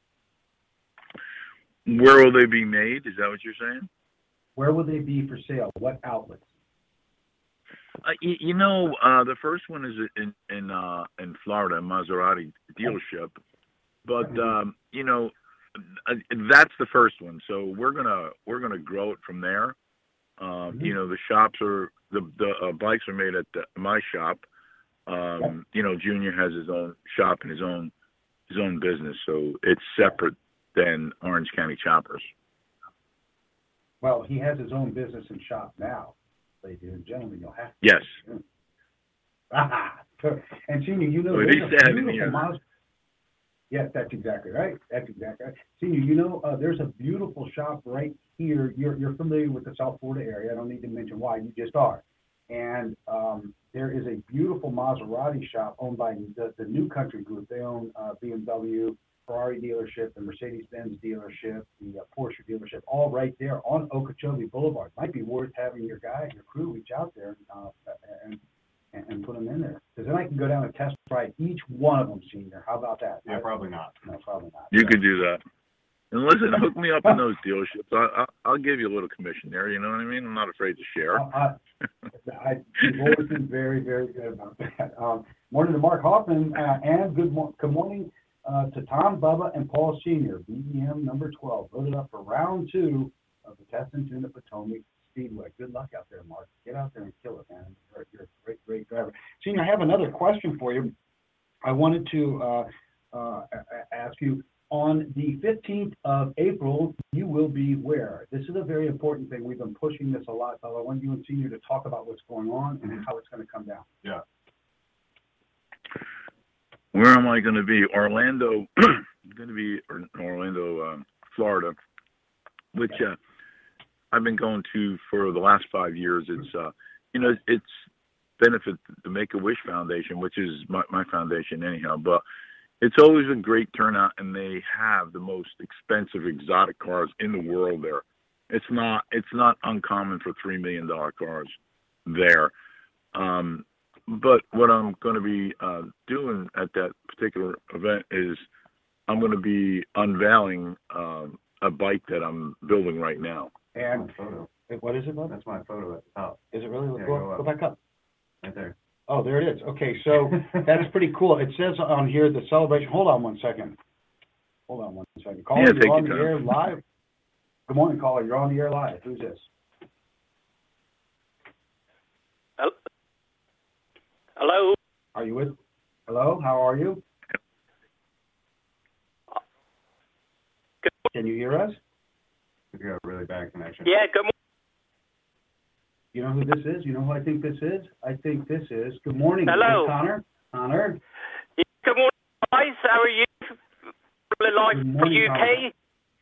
case? Where will they be made? Is that what you're saying? Where will they be for sale? What outlets? Uh, you, you know, uh, the first one is in in uh, in Florida, Maserati dealership. But um, you know, uh, that's the first one. So we're gonna we're gonna grow it from there. Um, mm-hmm. You know, the shops are the the uh, bikes are made at the, my shop. Um, yep. You know, Junior has his own shop and his own his own business, so it's separate than Orange County Choppers. Well, he has his own business and shop now, ladies and gentlemen. You'll have to. Yes. Ah, and Senior, you know, well, there's a beautiful Mazda. Yes, that's exactly right. That's exactly right. Senior, you know, uh, there's a beautiful shop right here. You're you're familiar with the South Florida area. I don't need to mention why. You just are. And um, there is a beautiful Maserati shop owned by the, the New Country Group. They own uh, B M W, Ferrari dealership, the Mercedes-Benz dealership, the uh, Porsche dealership, all right there on Okeechobee Boulevard. Might be worth having your guy, your crew, reach out there uh, and and put them in there. Because then I can go down and test drive each one of them, Senior. How about that? Yeah, probably not. No, probably not. You yeah. could do that. And listen, hook me up in those dealerships. I, I, I'll give you a little commission there. You know what I mean? I'm not afraid to share. Uh, I, I, you've always been very, very good about that. Um, morning to Mark Hoffman, uh, and good, mo- good morning uh, to Tom, Bubba, and Paul Senior B E M number twelve, voted up for round two of the Test and Tune at Potomac Speedway. Good luck out there, Mark. Get out there and kill it, man. You're, you're a great, great driver. Senior, I have another question for you. I wanted to uh, uh, ask you, on the fifteenth of April, you will be where? This is a very important thing. We've been pushing this a lot, so I want you and Senior to talk about what's going on and how it's going to come down. Yeah. Where am I going to be? Orlando. I'm going to be in Orlando, um, Florida, which uh, I've been going to for the last five years. It's, uh, you know, it's benefit the Make-A-Wish Foundation, which is my, my foundation anyhow, but it's always a great turnout, and they have the most expensive exotic cars in the world there. It's not it's not uncommon for three million dollars cars there. Um, but what I'm going to be uh, doing at that particular event is I'm going to be unveiling um, a bike that I'm building right now. And what is it, bud? That's my photo at the top. Is it really? Yeah, go, go, go back up. Right there. Oh, there it is. Okay, so that's pretty cool. It says on here the celebration. Hold on one second. Hold on one second. Caller, yeah, you're on your the time. air live. Good morning, caller. You're on the air live. Who's this? Hello. Are you with? Hello. How are you? Can you hear us? We got a really bad connection. Yeah. Good morning. You know who this is? You know who I think this is? I think this is. Good morning. Hello. Connor. Connor. Yeah, good morning, guys. How are you? Live Good from morning, U K.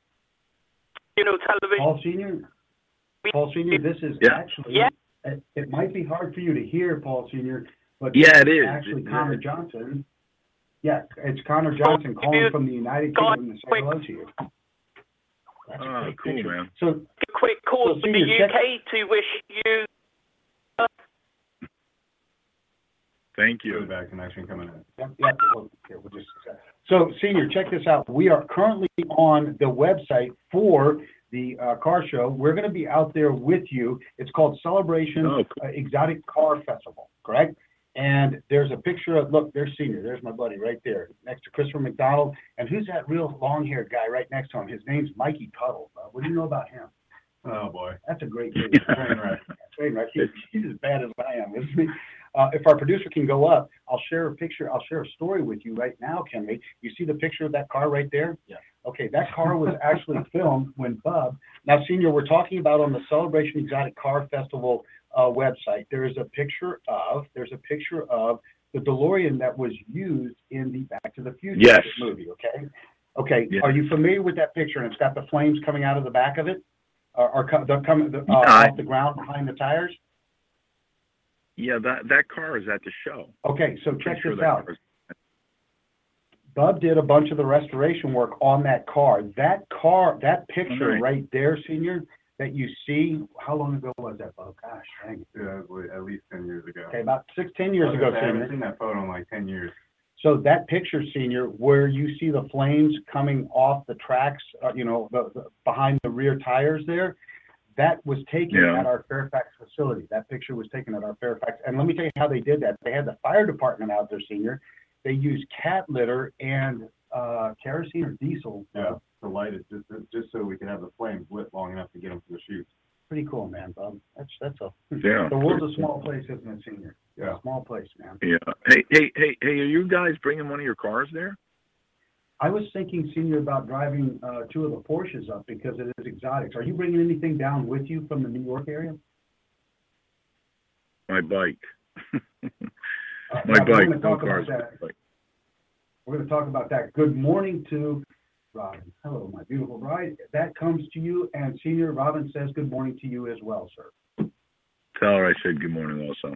you know, television. Paul Senior, Paul Senior, this is Yeah. actually, Yeah. it, it might be hard for you to hear, Paul Senior, but Yeah, this it is. actually It- Connor it- Johnson. Yeah, it's Connor Johnson calling from the United Kingdom to say hello to you. That's a Oh, great cool, picture. man. So, A quick call So, to the Senior, U K to wish you. Really Thank you. bad connection coming in. yeah, yeah, well, here, we'll just, so Senior, check this out. We are currently on the website for the uh, car show. We're going to be out there with you. It's called Celebration Oh, cool. uh, Exotic Car Festival, correct? And there's a picture of, look, there's Senior. There's my buddy right there next to Christopher McDonald. And who's that real long-haired guy right next to him? His name's Mikey Tuttle. Uh, what do you know about him? Oh, boy. That's a great kid. Train wreck. Train wreck. He's, he's as bad as I am, isn't he? Uh, if our producer can go up, I'll share a picture. I'll share a story with you right now, Kenley. You see the picture of that car right there? Yeah. Okay, that car was actually filmed when Bub. Now, Senior, we're talking about on the Celebration Exotic Car Festival uh, website. There is a picture of. There's a picture of the DeLorean that was used in the Back to the Future Yes. movie. Okay. Okay. Yeah. Are you familiar with that picture? And it's got the flames coming out of the back of it, or, or co- the, coming the, uh, Yeah, I- off the ground behind the tires. Yeah, that that car is at the show. Okay, so check Pretty sure this that out. car is- Bub did a bunch of the restoration work on that car. That car, that picture Alright. right there, Senior, that you see, how long ago was that, Bub? Gosh, dang it. Yeah, it was at least ten years ago. Okay, about six, ten years I was ago, gonna say, I haven't Senior. seen that photo in like ten years. So that picture, Senior, where you see the flames coming off the tracks, uh, you know, the, the, behind the rear tires there, that was taken Yeah. at our Fairfax facility. That picture was taken at our Fairfax. And let me tell you how they did that. They had the fire department out there, Senior. They used cat litter and uh, kerosene or diesel. Yeah, to light it, just, just so we could have the flames lit long enough to get them to the chute. Pretty cool, man, Bob. That's that's a Yeah. the world's a small place, isn't it, Senior? Yeah. A small place, man. Yeah. Hey, hey, hey, hey! Are you guys bringing one of your cars there? I was thinking, Senior, about driving uh, two of the Porsches up because it is exotics. Are you bringing anything down with you from the New York area? My bike. Uh, My yeah, we're bike. gonna No talk cars. about that. my bike. We're going to talk about that. Good morning to Robin. Hello, my beautiful bride. That comes to you, and Senior Robin says good morning to you as well, sir. Tell her I said good morning also.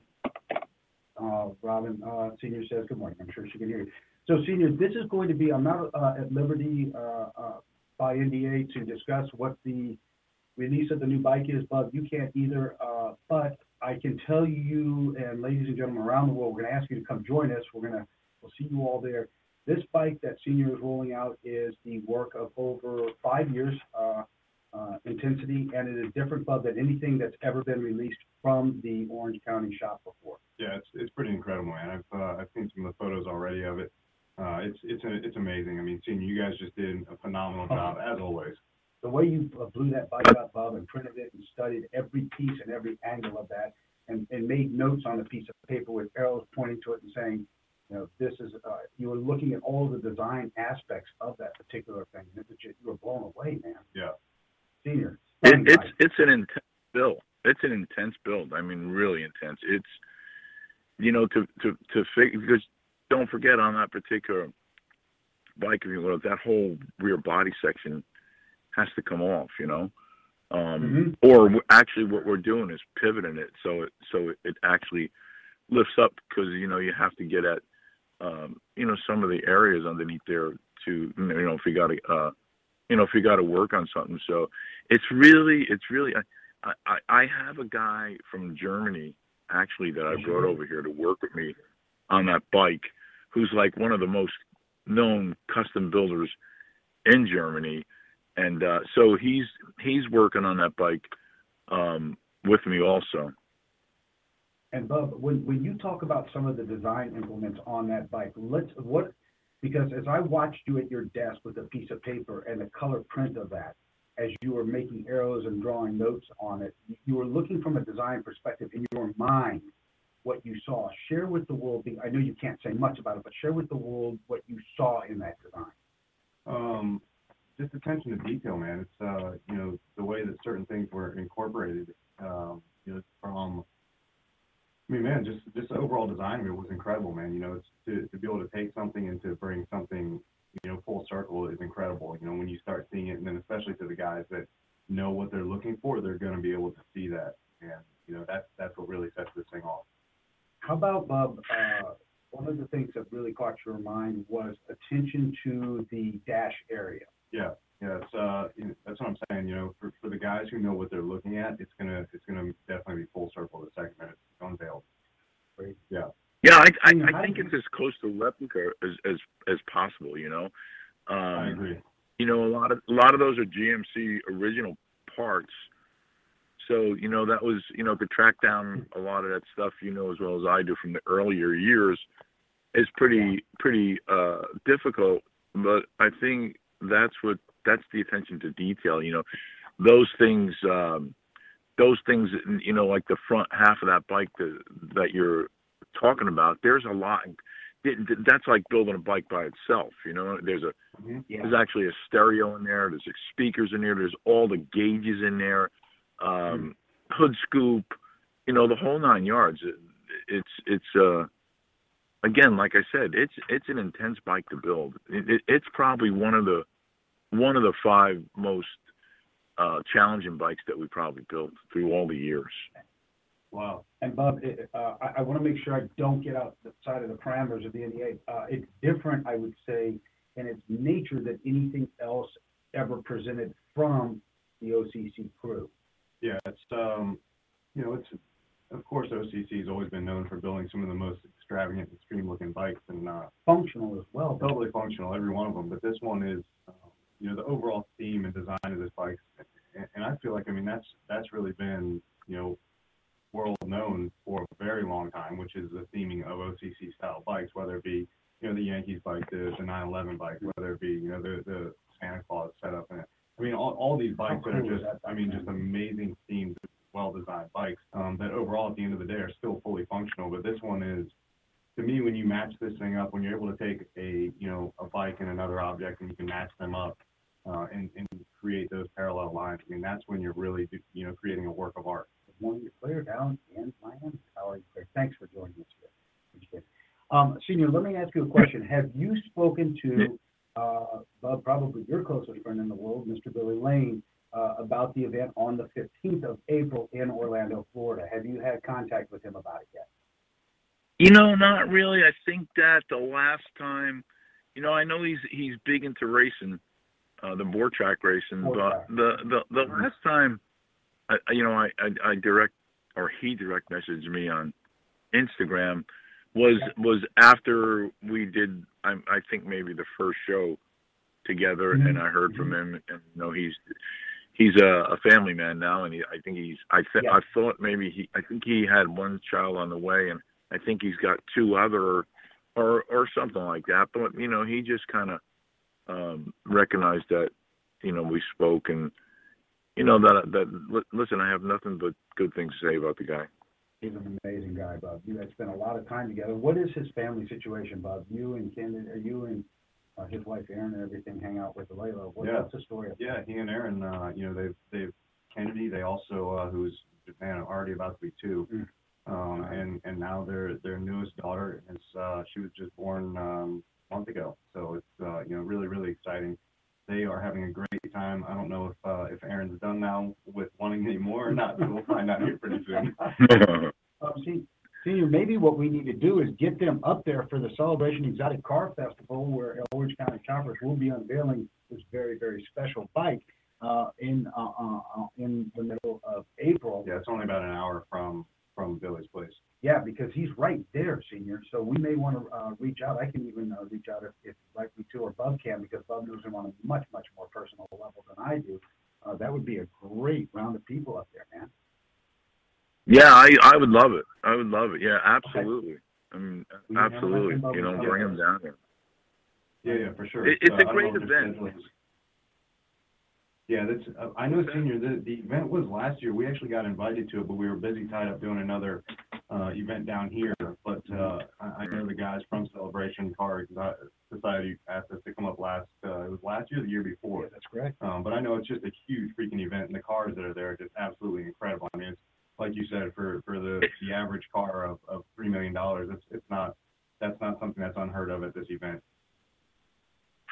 Uh, Robin, uh, Senior says good morning. I'm sure she can hear you. So, Senior, this is going to be, I'm not uh, at liberty uh, uh, by N D A to discuss what the release of the new bike is, but you can't either. Uh, but I can tell you, and ladies and gentlemen around the world, we're going to ask you to come join us. We're going to, we'll see you all there. This bike that Senior is rolling out is the work of over five years uh, uh, intensity, and it is different, Bub, than anything that's ever been released from the Orange County shop before. Yeah, it's it's pretty incredible, man. I've uh, I've seen some of the photos already of it. Uh, it's it's a, it's amazing. I mean, seeing you guys just did a phenomenal job as always. The way you uh, blew that bike up, Bob, and printed it and studied every piece and every angle of that, and, and made notes on a piece of paper with arrows pointing to it and saying, you know, this is, uh, you were looking at all the design aspects of that particular thing. It was just, you were blown away, man. Yeah. Senior. It, stunning it's bike. it's an intense build. It's an intense build. I mean, really intense. It's, you know, to to to figure, because don't forget on that particular bike, if you will, that whole rear body section has to come off. You know, um, Mhm. or w- actually, what we're doing is pivoting it so it so it, it actually lifts up, because you know you have to get at um, you know some of the areas underneath there to, you know, if you got to uh, you know if you got to work on something. So it's really it's really I, I I have a guy from Germany actually that I brought over here to work with me on that bike, who's like one of the most known custom builders in Germany, and uh, so he's he's working on that bike um, with me also. And Bub, when, when you talk about some of the design implements on that bike, let's, what, because as I watched you at your desk with a piece of paper and the color print of that, as you were making arrows and drawing notes on it, you were looking from a design perspective in your mind what you saw. Share with the world, I know you can't say much about it, but share with the world what you saw in that design. Um, just attention to detail, man. It's uh, you know, the way that certain things were incorporated. Um, you know, from I mean, man, just just the overall design of it was incredible, man. You know, it's to to be able to take something and to bring something, you know, full circle is incredible. You know, when you start seeing it, and then especially to the guys that know what they're looking for, they're going to be able to see that. And, you know, that's, that's what really sets this thing off. How about, Bob, uh, one of the things that really caught your mind was attention to the dash area. Yeah, yeah, it's, uh, you know, that's what I'm saying. You know, for, for the guys who know what they're looking at, it's gonna it's gonna definitely be full circle the second minute it's unveiled. Great. Yeah. Yeah, I I, I think it's as close to replica as as, as possible. You know. Um, I agree. You know, a lot of a lot of those are G M C original parts. So, you know, that was, you know, to track down a lot of that stuff, you know, as well as I do from the earlier years, is pretty, pretty uh, difficult. But I think that's what, that's the attention to detail, you know, those things, um, those things, you know, like the front half of that bike that, that you're talking about, there's a lot. That's like building a bike by itself, you know, there's a, Mm-hmm. Yeah. there's actually a stereo in there, there's speakers in there, there's all the gauges in there. Um, hood scoop, you know, the whole nine yards. It, it's, it's, uh, again, like I said, it's, it's an intense bike to build. It, it, it's probably one of the, one of the five most, uh, challenging bikes that we probably built through all the years. Wow. And Bob, it, uh, I, I want to make sure I don't get outside of the parameters of the N E A. Uh, it's different, I would say, in its nature than anything else ever presented from the O C C crew. Yeah, it's, um, you know, it's, of course, O C C has always been known for building some of the most extravagant, extreme-looking bikes, and uh, functional as well. Totally functional, every one of them. But this one is, um, you know, the overall theme and design of this bike, and, and I feel like, I mean, that's that's really been, you know, world known for a very long time, which is the theming of O C C style bikes, whether it be, you know, the Yankees bike, the, the nine eleven bike, whether it be, you know, the the Santa Claus setup in it. I mean, all, all these bikes that are just, I mean, just amazing themed, well-designed bikes um, that overall at the end of the day are still fully functional. But this one is, to me, when you match this thing up, when you're able to take a, you know, a bike and another object and you can match them up uh, and, and create those parallel lines, I mean, that's when you're really, you know, creating a work of art. One year clear down in Miami. How are you, Clear? Thanks for joining us today. Appreciate it. Um, Senior, let me ask you a question. Have you spoken to Uh, Bob, probably your closest friend in the world, Mister Billy Lane, uh, about the event on the fifteenth of April in Orlando, Florida? Have you had contact with him about it yet? You know, not really. I think that the last time, you know, I know he's he's big into racing, uh, the board track racing, Board but track. the the the Mm-hmm. last time, I, you know, I, I I direct or he direct messaged me on Instagram was was after we did, I, I think maybe the first show together, Mm-hmm. and I heard from him, and you know, he's he's a, a family man now, and he, I think he's I th- Yeah. I thought maybe he I think he had one child on the way, and I think he's got two other or or something like that. But you know, he just kind of um, recognized that, you know, we spoke, and you know that that listen, I have nothing but good things to say about the guy. He's an amazing guy, Bob. You guys spent a lot of time together. What is his family situation, Bob? You and Ken, are you and uh, his wife Erin and everything hang out with Layla? What, Yeah. What's the story of Yeah, he and Aaron, uh, you know, they've they've Kennedy. They also uh, who's man already about to be two, Mm. um, and and now their their newest daughter is uh, she was just born um, a month ago. So it's uh, you know really really exciting. They are having a great time. I don't know if uh, if Aaron's done now with wanting any more or not. So we'll find out here pretty soon. Um, see, Senior, maybe what we need to do is get them up there for the Celebration Exotic Car Festival, where Orange County Choppers will be unveiling this very, very special bike uh, in uh, uh, uh, in the middle of April. Yeah, it's only about an hour from from Billy's place. Yeah, because he's right there, Senior. So we may want to uh, reach out. I can even uh, reach out if, if you'd like me to, or Bub can, because Bub knows him on a much, much more personal level than I do. Uh, that would be a great round of people up there, man. Yeah, I I would love it. I would love it. Yeah, absolutely. I mean, We can absolutely. have him You know, up bring there. him down here. Yeah, yeah, for sure. It- it's Uh, a I don't great know if their event. schedule is- Yeah, that's. Uh, I know, Senior. The the event was last year. We actually got invited to it, but we were busy tied up doing another uh, event down here. But uh, I, I know the guys from Celebration Car Society asked us to come up last. Uh, it was last year, or the year before. Yeah, that's correct. Um, but I know it's just a huge freaking event, and the cars that are there are just absolutely incredible. I mean, it's like you said, for for the the average car of of three million dollars, it's it's not that's not something that's unheard of at this event.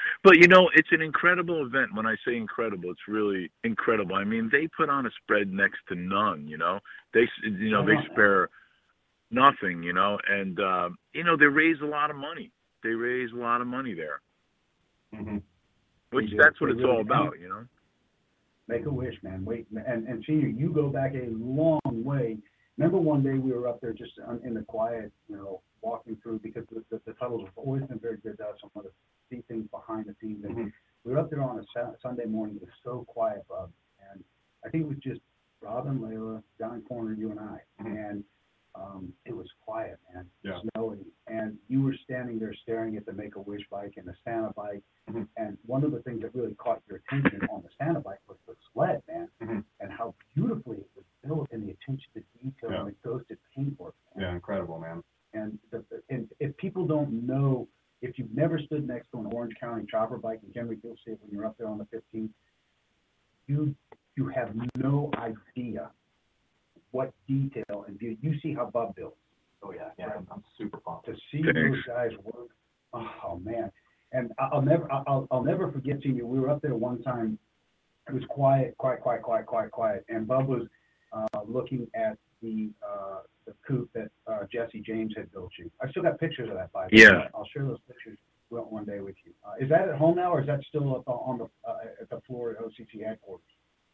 But you know, it's an incredible event. When I say incredible, it's really incredible. I mean, they put on a spread next to none. You know, they you know they spare nothing. You know, and uh, you know they raise a lot of money. They raise a lot of money there, Mm-hmm. which They do. that's what They it's really all do. about. You know. Make a wish, man. Wait, and and senior, you go back a long way. Remember one day we were up there just on- in the quiet, you know, walking through because the, the, the tunnels have always been very good to us. I want to see things behind the scenes. And Mhm. we were up there on a Sa- Sunday morning. It was so quiet, Bob. And I think it was just Rob and Layla, John Corner, you and I. Mhm. And um, it was quiet, man. Yeah. Snowy. And you were standing there staring at the Make-A-Wish bike and the Santa bike. Mhm. And one of the things that really caught your attention on the Santa bike was the sled, man, Mhm. and how beautifully it was built and the attention to detail Yeah. and the ghosted paintwork. Man. Yeah, incredible, man. And, the, and if people don't know, if you've never stood next to an Orange County chopper bike, and Henry, you'll see it when you're up there on the fifteenth, you you have no idea what detail and beauty. You see how Bub builds. Oh, yeah, yeah, I'm, I'm super pumped. To see Thanks. those guys work, oh man! And I- I'll never, I'll, I'll never forget seeing you. We were up there one time. It was quiet, quiet, quiet, quiet, quiet, quiet. And Bub was uh, looking at the uh, the coupe that uh, Jesse James had built you. I still got pictures of that bike. Yeah. I'll share those pictures one one day with you. Uh, is that at home now, or is that still up on the uh, at the floor at O C C headquarters?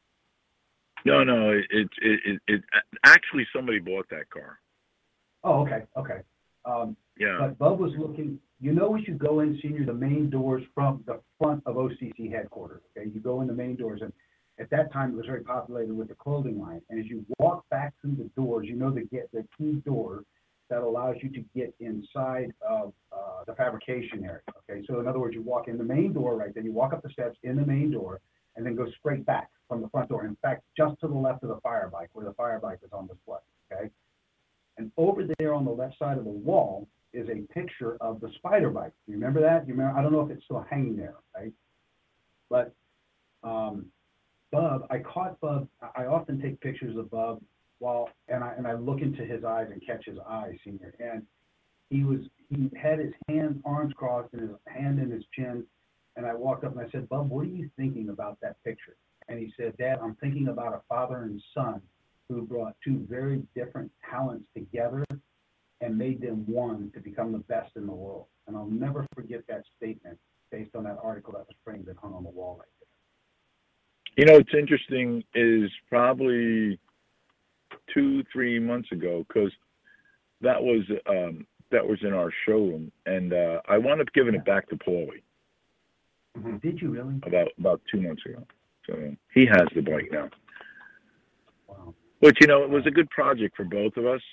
No, no. It, it it it it actually somebody bought that car. Oh, okay, okay. Um, Yeah. But Bub was looking, you know, as you go in, senior, the main doors from the front of O C C headquarters, okay? You go in the main doors, and at that time, it was very populated with the clothing line. And as you walk back through the doors, you know the get the key door that allows you to get inside of uh, the fabrication area, okay? So in other words, you walk in the main door right there, you walk up the steps in the main door, and then go straight back from the front door. In fact, just to the left of the fire bike, where the fire bike is on display, okay? And over there on the left side of the wall is a picture of the spider bike. You remember that? You remember? I don't know if it's still hanging there, right? But um, Bub, I caught Bub. I often take pictures of Bub while, and I and I look into his eyes and catch his eyes, senior. And he was he had his hands, arms crossed, and his hand in his chin. And I walked up and I said, Bub, what are you thinking about that picture? And he said, Dad, I'm thinking about a father and son who brought two very different talents together and made them one to become the best in the world. And I'll never forget that statement based on that article that was framed and hung on the wall right there. You know, what's interesting is probably two, three months ago, because that was um, that was in our showroom, and uh, I wound up giving it back to Paulie Mm-hmm. Did you really? about about two months ago. So he has the bike now. Wow. But you know, it was a good project for both of us,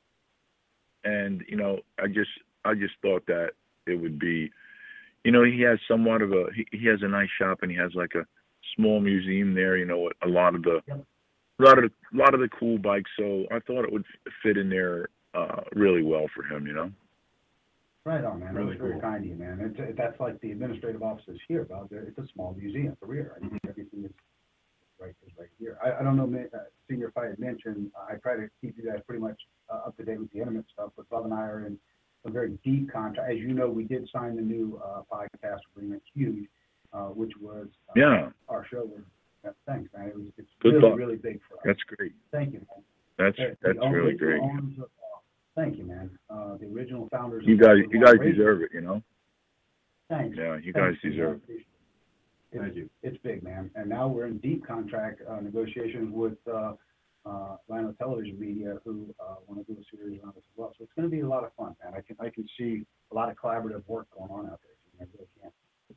and you know, I just I just thought that it would be, you know, he has somewhat of a he, he has a nice shop, and he has like a small museum there. You know, a lot of the Yep. a lot of the, lot of the cool bikes. So I thought it would fit in there uh, really well for him. You know. Right on, man. That Really was very cool. kind of you, man. It's, it, that's like the administrative offices here, Bob. They're- It's a small museum at the rear. I mean, Mhm. everything is right is right here. I, I don't know, ma- uh, Senior, if I had mentioned, I try to keep you guys pretty much uh, up to date with the intimate stuff, but Bob and I are in a very deep contract. As you know, we did sign the new uh, podcast agreement, Huge, uh, which was uh, Yeah, our show. Was, uh, thanks, man. It was it's Good really, thought. really big for us. that's great. Thank you, man. That's The- that's the really original great. owners of, uh, Thank you, man. Uh, the original founders. You of guys, Hollywood you guys Radio. deserve it. You know. Thanks. Yeah, you guys Thanks, deserve it. man. Thank It's, you. it's big, man. And now we're in deep contract uh, negotiations with uh, uh, Lino Television Media, who uh, want to do a series around this as well. So it's going to be a lot of fun, man. I can I can see a lot of collaborative work going on out there. I really can.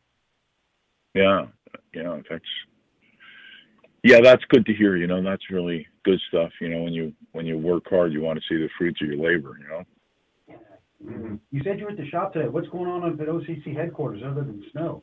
Yeah, yeah, that's yeah, that's good to hear. You know, that's really good stuff. You know, when you when you work hard, you want to see the fruits of your labor. You know. Yeah. Mm-hmm. You said you were at the shop today. What's going on up at O C C headquarters other than snow?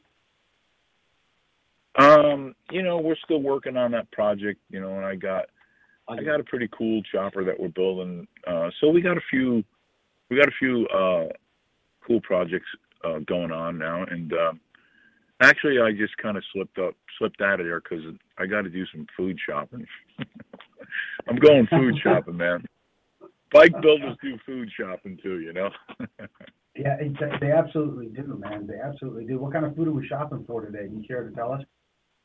Um, you know, we're still working on that project. You know, and I got I got a pretty cool chopper that we're building. Uh, so we got a few we got a few uh, cool projects uh, going on now, and. Um, Actually, I just kind of slipped up, slipped out of there because I got to do some food shopping. I'm going food shopping, man. Bike builders do food shopping too, you know. Yeah, it, they absolutely do, man. They absolutely do. What kind of food are we shopping for today? Do you care to tell us?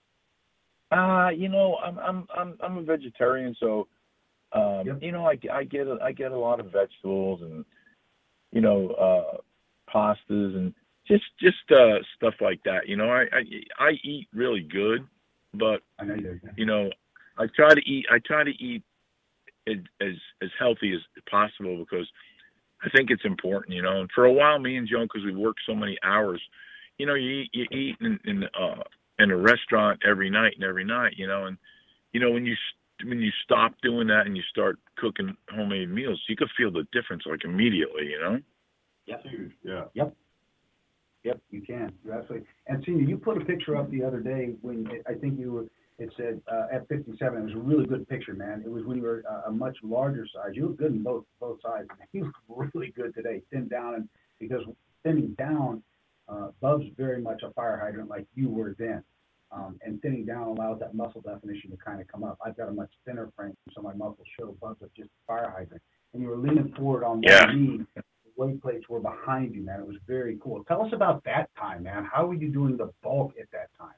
Uh, you know, I'm I'm I'm I'm a vegetarian, so um, Yep. you know, I, I get a, I get a lot of vegetables and you know, uh, pastas and just just uh, stuff like that. You know, I, I I eat really good, but I know you do. you know, I try to eat I try to eat as as, as healthy as possible because I think it's important. You know, and for a while, me and Joan, because we work so many hours, you know, you eat, you eat in, in uh in a restaurant every night and every night. You know, and you know when you when you stop doing that and you start cooking homemade meals, you could feel the difference like immediately. You know. That's huge. Yeah. Yep. Yep, you can. You're absolutely. And Senior, you put a picture up the other day when I think you were. It said uh, at fifty-seven. It was a really good picture, man. It was when you were uh, a much larger size. You look good in both both sides. You look really good today, thinned down, and because thinning down, uh, Bub's very much a fire hydrant like you were then. Um, and thinning down allows that muscle definition to kind of come up. I've got a much thinner frame, so my muscles show. Bub's are just a fire hydrant. And you were leaning forward on Yeah. one knee. Weight plates were behind you, man. It was very cool. Tell us about that time, man. How were you doing the bulk at that time?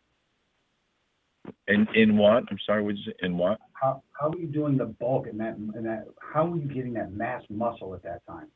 In in what? I'm sorry. What did you say? In what? How how were you doing the bulk in that? In that, how were you getting that mass muscle at that time?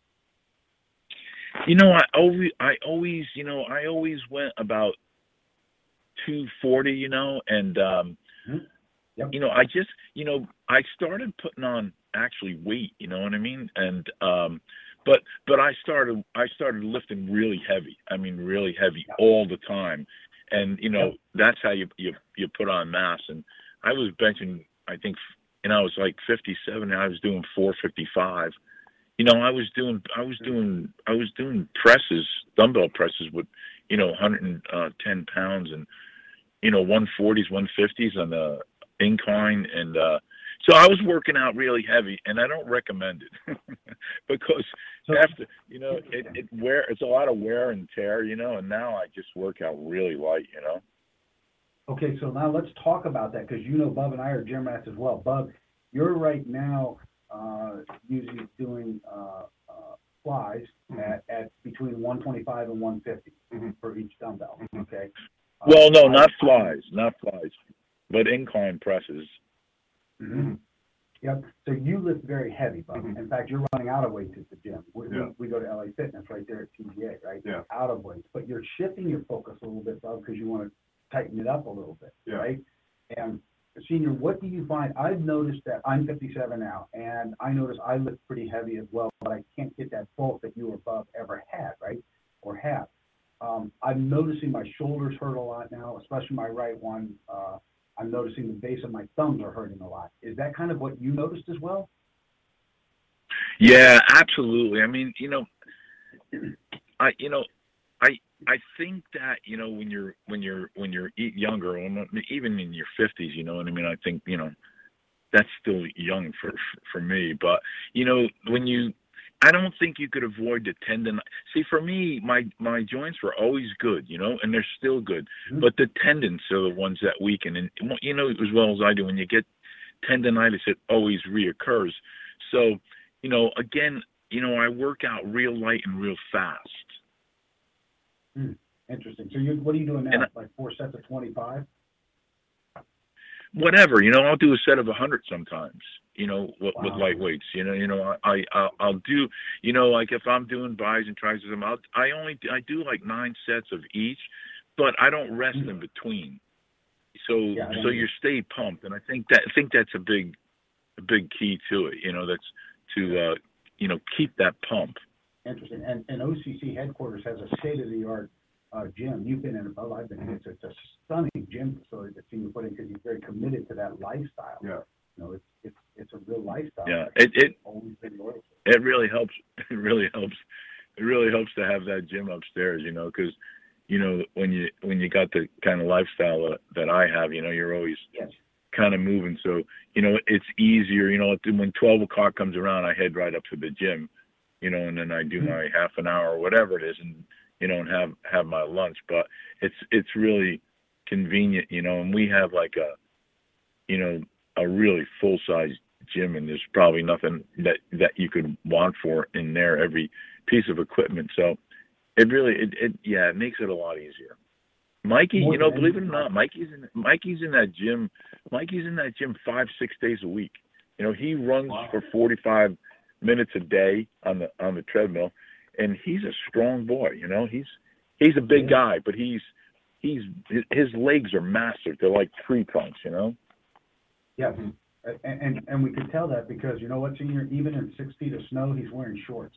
You know, I always, I always, you know, I always went about two forty. You know, and um, Mm-hmm. Yep. you know, I just, you know, I started putting on actually weight. You know what I mean? And um, but but I started, I started lifting really heavy. I mean, really heavy Yep. all the time. And you know, Yep. that's how you you you put on mass. And I was benching, I think, and I was like fifty-seven, and I was doing four fifty-five. You know, I was doing, I was doing, I was doing presses, dumbbell presses with, you know, one hundred ten pounds and, you know, one forties, one fifties on the incline. And uh, so I was working out really heavy, and I don't recommend it because So- after, you know, it, it wear, it's a lot of wear and tear, you know, and now I just work out really light, you know. Okay, so now let's talk about that because you know Bub and I are gym rats as well. Bub, you're right now uh, usually doing uh, uh, flies Mhm. at, at between one twenty-five and one fifty Mhm. for each dumbbell. Okay. Uh, Well, no, I- not flies, not flies, but incline presses. Mhm. Yep. So you lift very heavy, Bub. Mhm. In fact, you're running out of weights at the gym. We, Yeah. we, we go to L A Fitness right there at T G A, right? Yeah. Out of weights, but you're shifting your focus a little bit, Bub, because you want to tighten it up a little bit, Yeah. right? And Senior, what do you find? I've noticed that I'm fifty-seven now, and I notice I lift pretty heavy as well, but I can't get that bulk that you or Bub ever had, right? Or have. Um, I'm noticing my shoulders hurt a lot now, especially my right one. Uh, I'm noticing the base of my thumbs are hurting a lot. Is that kind of what you noticed as well? Yeah, absolutely. I mean, you know, I, you know, I, I think that, you know, when you're, when you're, when you're e- younger, or even in your fifties, you know what I mean? I think, you know, that's still young for, for me, but, you know, when you, I don't think you could avoid the tendon. See, for me, my, my joints were always good, you know, and they're still good, Mhm. but the tendons are the ones that weaken. And, you know, as well as I do, when you get tendonitis, it always reoccurs. So, you know, again, you know, I work out real light and real fast. Hmm. Interesting. So you, what are you doing now? And I- Like four sets of twenty-five? Whatever, you know, I'll do a set of a hundred sometimes, you know, with, with Wow. light weights, you know, you know, I, I, I'll do, you know, like if I'm doing bis and triceps, I'll, I only, I do like nine sets of each, but I don't rest in between. So, Yeah, I so know. you stay pumped. And I think that, I think that's a big, a big key to it, you know, that's to, uh, you know, keep that pump. Interesting. And, and O C C headquarters has a state-of-the-art uh, gym. You've been in it, I've been in it. It's a stunning gym facility that Senior put in because he's very committed to that lifestyle. Yeah. You know, it's, it's, it's a real lifestyle. Yeah, it, it, Always been loyal to. it really helps. It really helps. It really helps to have that gym upstairs, you know, because, you know, when you when you got the kind of lifestyle that, that I have, you know, you're always Yes. kind of moving. So, you know, it's easier, you know, when twelve o'clock comes around, I head right up to the gym, you know, and then I do my half an hour or whatever it is and, you know, and have, have my lunch. But it's, it's really convenient, you know, and we have like a, you know, a really full size gym, and there's probably nothing that, that you could want for in there, every piece of equipment. So It really, it, it yeah, it makes it a lot easier. Mikey, More you know, than believe it or anything. not, Mikey's in Mikey's in that gym. Mikey's in that gym five, six days a week. You know, he runs Wow. for forty-five minutes a day on the on the treadmill, and he's a strong boy. You know, he's he's a big Yeah. guy, but he's he's his legs are massive. They're like tree trunks. You know. Yes, and, and, and we could tell that because, you know what, Senior, even in six feet of snow, he's wearing shorts.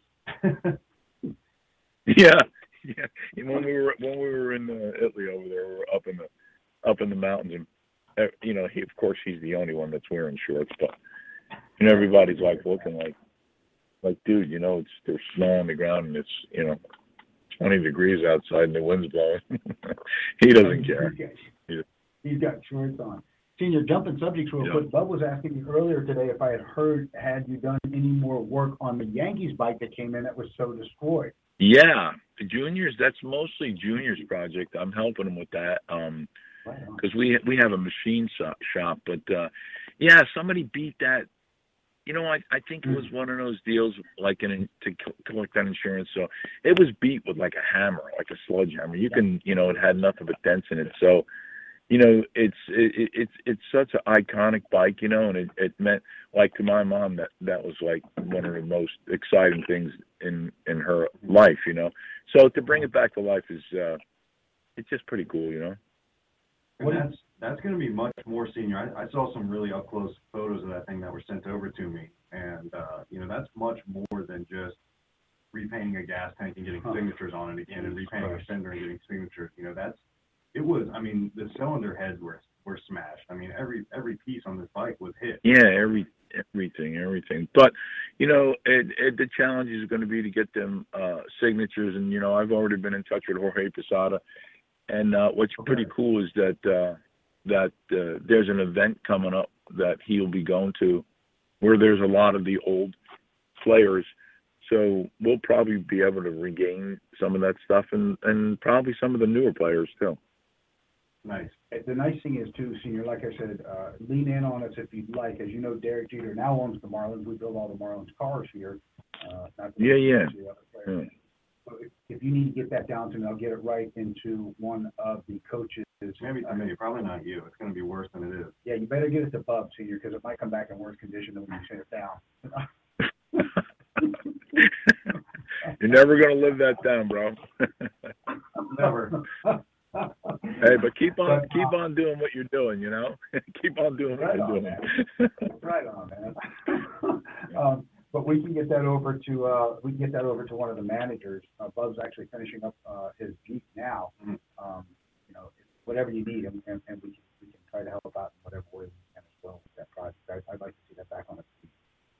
Yeah, yeah. And when we were when we were in uh, Italy over there, we were up in the up in the mountains, and uh, you know, he of course he's the only one that's wearing shorts, but you know, everybody's like looking like like, dude, you know, it's there's snow on the ground and it's you know twenty degrees outside and the wind's blowing. He doesn't care. He's got, he's got shorts on. Senior, jumping subjects real Yeah. quick. Bub was asking me earlier today if I had heard, had you done any more work on the Yankees bike that came in that was so destroyed? Yeah, the juniors. That's mostly juniors' project. I'm helping them with that. Um, Right on. because we we have a machine shop, shop. But uh, yeah, somebody beat that. You know, I I think it was one of those deals like an to co- collect that insurance. So it was beat with like a hammer, like a sledgehammer. You can, you know, it had enough of a dents in it. So, you know, it's it, it's it's such an iconic bike, you know, and it, it meant like to my mom that that was like one of the most exciting things in in her life, you know. So to bring it back to life is uh, it's just pretty cool, you know. And that's that's going to be much more senior. I, I saw some really up close photos of that thing that were sent over to me, and uh, you know that's much more than just repainting a gas tank and getting Huh. signatures on it again, and repainting a Christ. fender and getting signatures. You know that's it was. I mean, the cylinder heads were were smashed. I mean, every every piece on this bike was hit. Yeah, every everything, everything. But you know, it, it, the challenge is going to be to get them uh, signatures, and you know, I've already been in touch with Jorge Posada. And uh, what's pretty cool is that uh, that uh, there's an event coming up that he'll be going to, where there's a lot of the old players. So we'll probably be able to regain some of that stuff, and, and probably some of the newer players too. Nice. The nice thing is too, Senior, like I said, uh, lean in on us if you'd like. As you know, Derek Jeter now owns the Marlins. We build all the Marlins cars here. Uh, not to Yeah, yeah. mention the other players. So if, if you need to get that down to me, I'll get it right into one of the coaches. Maybe I mean probably not you. It's going to be worse than it is. Yeah, you better get it to Bub, Senior, because it might come back in worse condition than when you send it down. You're never going to live that down, bro. Never. Hey, but keep on But, keep uh, on doing what you're doing, you know. Keep on doing what Right you're on, doing. man. Right on, man. um, but we can get that over to uh, we can get that over to one of the managers. Uh, Bub's actually finishing up uh, his Jeep now. Mhm. Um, you know, whatever you need, and, and, and we can we can try to help out in whatever way we can as well with that project. I, I'd like to see that back on its feet.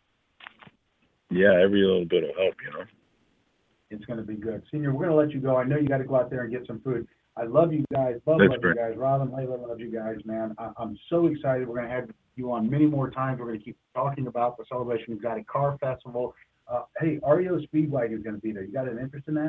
Yeah, every little bit will help, you know. It's going to be good, Senior. We're going to let you go. I know you got to go out there and get some food. I love you guys. Bub That's loves great. you guys. Robin, Layla loves you guys, man. I, I'm so excited. We're going to have you on many more times. We're going to keep talking about the Celebration Exotic Car Festival. Uh, hey, R E O Speedwagon is going to be there. You got an interest in that?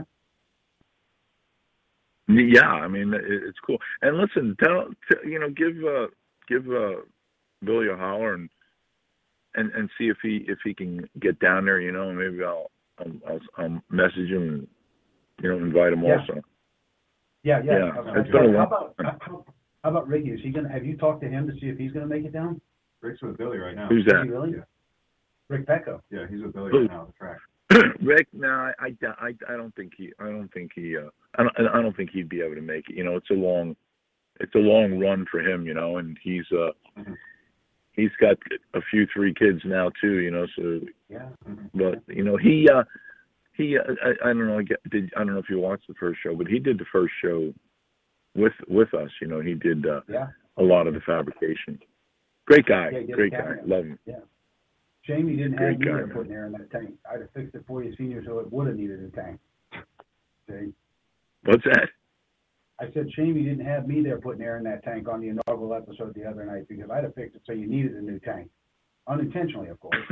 Yeah, I mean it, it's cool. And listen, tell, tell you know, give uh, give uh, Billy a holler and and and see if he if he can get down there. You know, maybe I'll I'll, I'll, I'll message him and you know invite him Yeah. also. Yeah, yeah. Yeah, Uh, it's been a how long about how, how about Ricky? Is he going to? Have you talked to him to see if he's going to make it down? Rick's with Billy right now. Who's Is that? he really? Yeah. Rick Pecco. Yeah, he's with Billy Who? right now at the track. Rick, no, I, I, I, I don't think he, I don't think he, uh, I don't, I don't think he'd be able to make it. You know, it's a long, it's a long run for him. You know, and he's, uh, Mhm. he's got a few three kids now too. You know, so, Yeah. but you know, he, uh, he, uh, I, I don't know, I get- did, I don't know if you watched the first show, but he did the first show with with us. You know, he did uh, Yeah. a lot of the fabrication. Great guy, Yeah, he did great a guy, cameo. love him. Shame you didn't Great have me guy, there man. putting air in that tank. I'd have fixed it for you, Senior, so it would have needed a tank. See? What's that? I said, shame you didn't have me there putting air in that tank on the inaugural episode the other night because I'd have fixed it so you needed a new tank. Unintentionally, of course.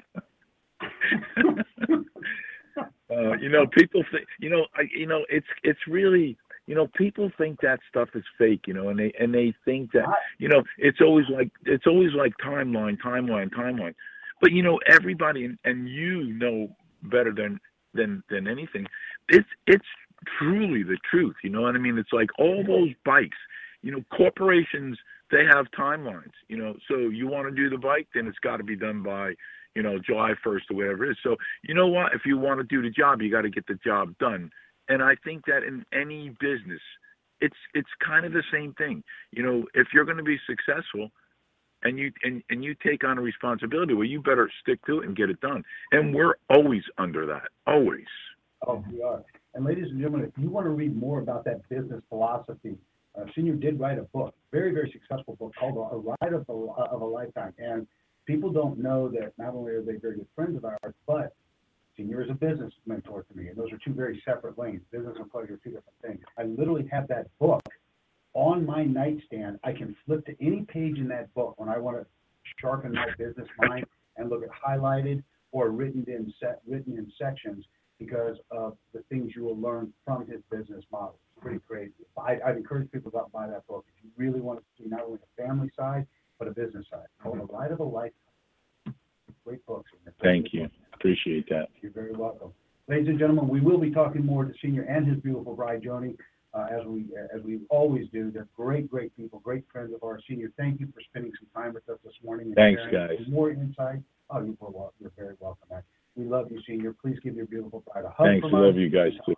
uh, you know, people think, you know, I, you know, it's it's really, you know, people think that stuff is fake, you know, and they and they think that, you know, it's always like it's always like timeline, timeline, timeline. But you know, everybody and, and you know better than than than anything. It's it's truly the truth. You know what I mean? It's like all those bikes, you know, corporations, they have timelines, you know, so you want to do the bike, then it's got to be done by, you know, July first or whatever it is. So, you know what, if you want to do the job, you got to get the job done. And I think that in any business, it's, it's kind of the same thing. You know, if you're going to be successful and you, and, and you take on a responsibility, well, you better stick to it and get it done. And we're always under that, always. Oh, we are. And ladies and gentlemen, if you want to read more about that business philosophy, uh, Senior did write a book, very, very successful book called A Ride of a, of a Lifetime. And people don't know that not only are they very good friends of ours, but Senior is a business mentor to me. And those are two very separate lanes. Business and pleasure are two different things. I literally have that book on my nightstand. I can flip to any page in that book when I want to sharpen my business mind and look at highlighted or written in set, written in sections, because of the things you will learn from his business model. It's pretty crazy. I, I'd encourage people to go out and buy that book if you really want to see not only the family side, but a business side. Called A Ride of a Lifetime. Great books. Thank you. Appreciate that. You're very welcome. Ladies and gentlemen, we will be talking more to Senior and his beautiful bride, Joni, uh, as we as we always do. They're great, great people, great friends of ours. Senior, thank you for spending some time with us this morning. And Thanks, sharing guys. More insight. Oh, you're, well, you're very welcome, man. We love you, Senior. Please give your beautiful bride a hug. Thanks. From We us. love you guys, too.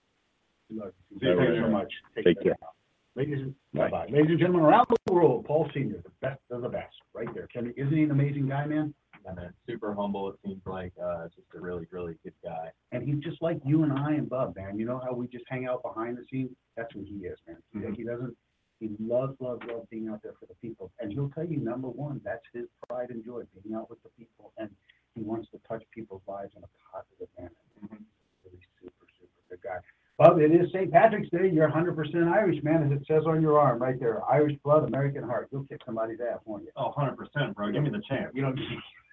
We love you. All Thank you right. so much. Take care. Ladies and, Bye. bye-bye. Ladies and gentlemen, around the world, Paul Senior, the best of the best, right there. Kenny, isn't he an amazing guy, man? And then super humble, it seems like, uh, just a really, really good guy. And he's just like you and I and Bub, man. You know how we just hang out behind the scenes? That's who he is, man. Mm-hmm. He doesn't, he loves, loves, loves being out there for the people. And he'll tell you, number one, that's his pride and joy, being out with the people. And he wants to touch people's lives in a positive manner. Mm-hmm. Really super, super good guy. Bub, it is Saint Patrick's Day. You're one hundred percent Irish, man, as it says on your arm right there. Irish blood, American heart. You'll kick somebody's ass, won't you? Oh, one hundred percent, bro. Give me the chance. You don't,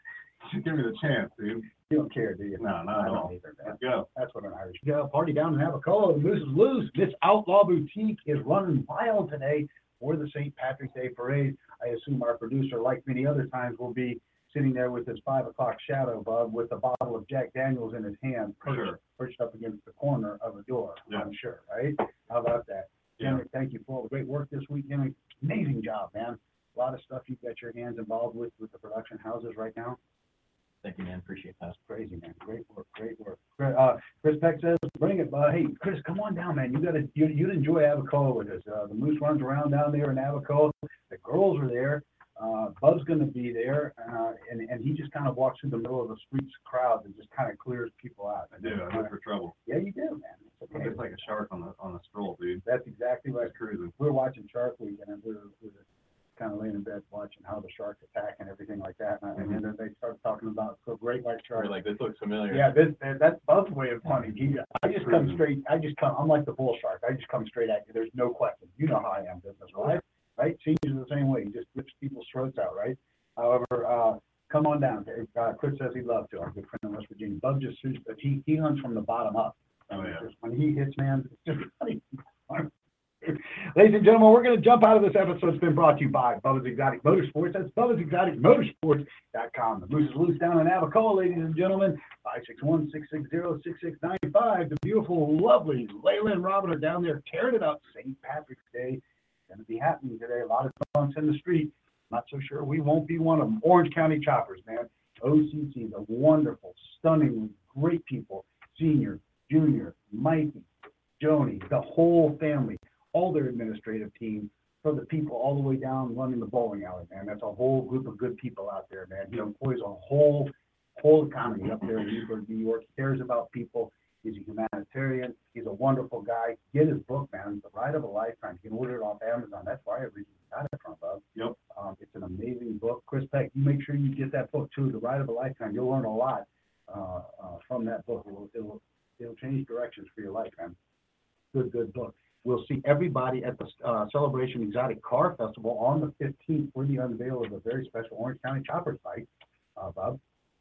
Give me the chance, dude. you don't care, do you? No, not I at don't all. either, man. Let's go. That's what an Irish. Yeah, party down in Abacoa. The Moose is loose. This Outlaw Boutique is running wild today for the Saint Patrick's Day Parade. I assume our producer, like many other times, will be sitting there with his five o'clock shadow, Bub, with a bottle of Jack Daniels in his hand, perched, Sure. perched up against the corner of a door, Yeah. I'm sure, right? How about that? Yeah. Henry, thank you for all the great work this week, Henry. Amazing job, man. A lot of stuff you've got your hands involved with with the production houses right now. Thank you, man. Appreciate that. That's crazy, man. Great work, great work. Uh, Chris Peck says, bring it, bud. Hey, Chris, come on down, man. You gotta, you, you'd enjoy Abacoa with us. Uh, the Moose runs around down there in Abacoa. The girls are there. Uh, Bub's gonna be there, uh, and, and he just kind of walks through the middle of the streets crowd and just kind of clears people out. I do. I look for trouble. Yeah, you do, man. It's I'm okay. just like a shark on the on the stroll, dude. That's exactly right. Just cruising. We're watching Shark Week, and we're, we're kind of laying in bed watching how the sharks attack and everything like that. And, Mm-hmm. and then they started talking about the great white shark. We're like, this looks familiar. Yeah, this, that's Bub's way of funny. He, I just come straight, I just come, I'm like the bull shark. I just come straight at you. There's no question. You know how I am business, right? Right? Senior's the same way. He just rips people's throats out, right? However, uh, come on down. Uh, Chris says he'd love to. Our good friend in West Virginia. Bub just, but he, he hunts from the bottom up. Oh, yeah. Just, when he hits, man, it's just funny. Ladies and gentlemen, we're going to jump out of this episode. It's been brought to you by Bubba's Exotic Motorsports. That's Bubba's Exotic Motorsports dot com. The Moose is loose down in Abacoa, ladies and gentlemen. five six one, six six zero, six six nine five. The beautiful, lovely Layla and Robin are down there tearing it up. Saint Patrick's Day going to be happening today. A lot of bunks in the street. Not so sure we won't be one of them. Orange County Choppers, man. O C C, the wonderful, stunningly great people. Senior, Junior, Mikey, Joni, the whole family, all their administrative team, from the people all the way down running the bowling alley, man. That's a whole group of good people out there, man. He employs a whole whole economy up there in Newburgh, New York. He cares about people. He's a humanitarian. He's a wonderful guy. Get his book, man. The Ride of a Lifetime. You can order it off Amazon. That's where I originally got it from, Bub. Yep. Um, it's an amazing book. Chris Peck, you make sure you get that book too, The Ride of a Lifetime. You'll learn a lot uh, uh, from that book. It will, it will, it'll change directions for your life, man. Good, good book. We'll see everybody at the uh, Celebration Exotic Car Festival on the fifteenth for the unveil of a very special Orange County Choppers bike. Uh, Bob?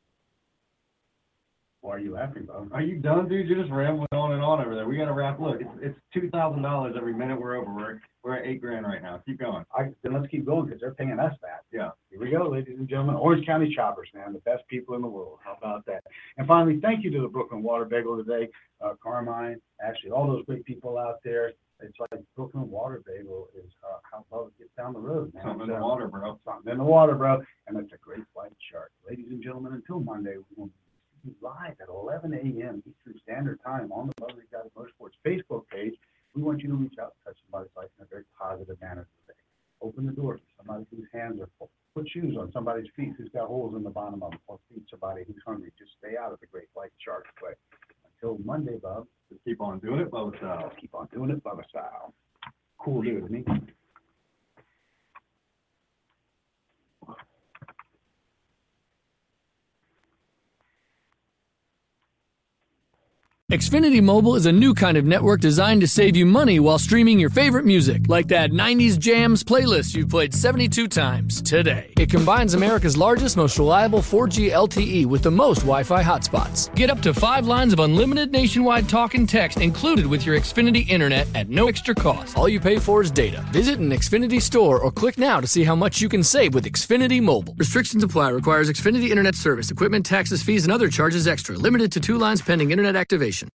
Why are you laughing, Bob? Are you done, dude? You're just rambling on and on over there. We got to wrap. Look, it's, it's two thousand dollars every minute we're over. We're, we're at eight grand right now. Keep going. I, then let's keep going because they're paying us that. Yeah. Here we go, ladies and gentlemen. Orange County Choppers, man, the best people in the world. How about that? And finally, thank you to the Brooklyn Water Bagel today. Uh, Carmine, actually, all those great people out there. It's like Brooklyn Water Bagel is uh, how Bubba gets down the road, man. Something in the water, bro. Something in the water, bro. And it's a great flight chart. Ladies and gentlemen, until Monday, we will be live at eleven a.m. Eastern Standard Time on the Bubba Exotic Motorsports Facebook page. We want you to reach out and touch somebody's life in a very positive manner today. Open the door to somebody whose hands are full. Put shoes on somebody's feet who's got holes in the bottom of them, or feed somebody who's hungry. Just stay out of the Great White Shark way. Until Monday, Bob. Just keep on doing it, Bubba style. Let's keep on doing it, Bubba style. Cool dude, isn't he? Xfinity Mobile is a new kind of network designed to save you money while streaming your favorite music, like that nineties Jams playlist you've played seventy-two times today. It combines America's largest, most reliable four G L T E with the most Wi-Fi hotspots. Get up to five lines of unlimited nationwide talk and text included with your Xfinity Internet at no extra cost. All you pay for is data. Visit an Xfinity store or click now to see how much you can save with Xfinity Mobile. Restrictions apply. Requires Xfinity Internet service. Equipment, taxes, fees, and other charges extra. Limited to two lines pending Internet activation.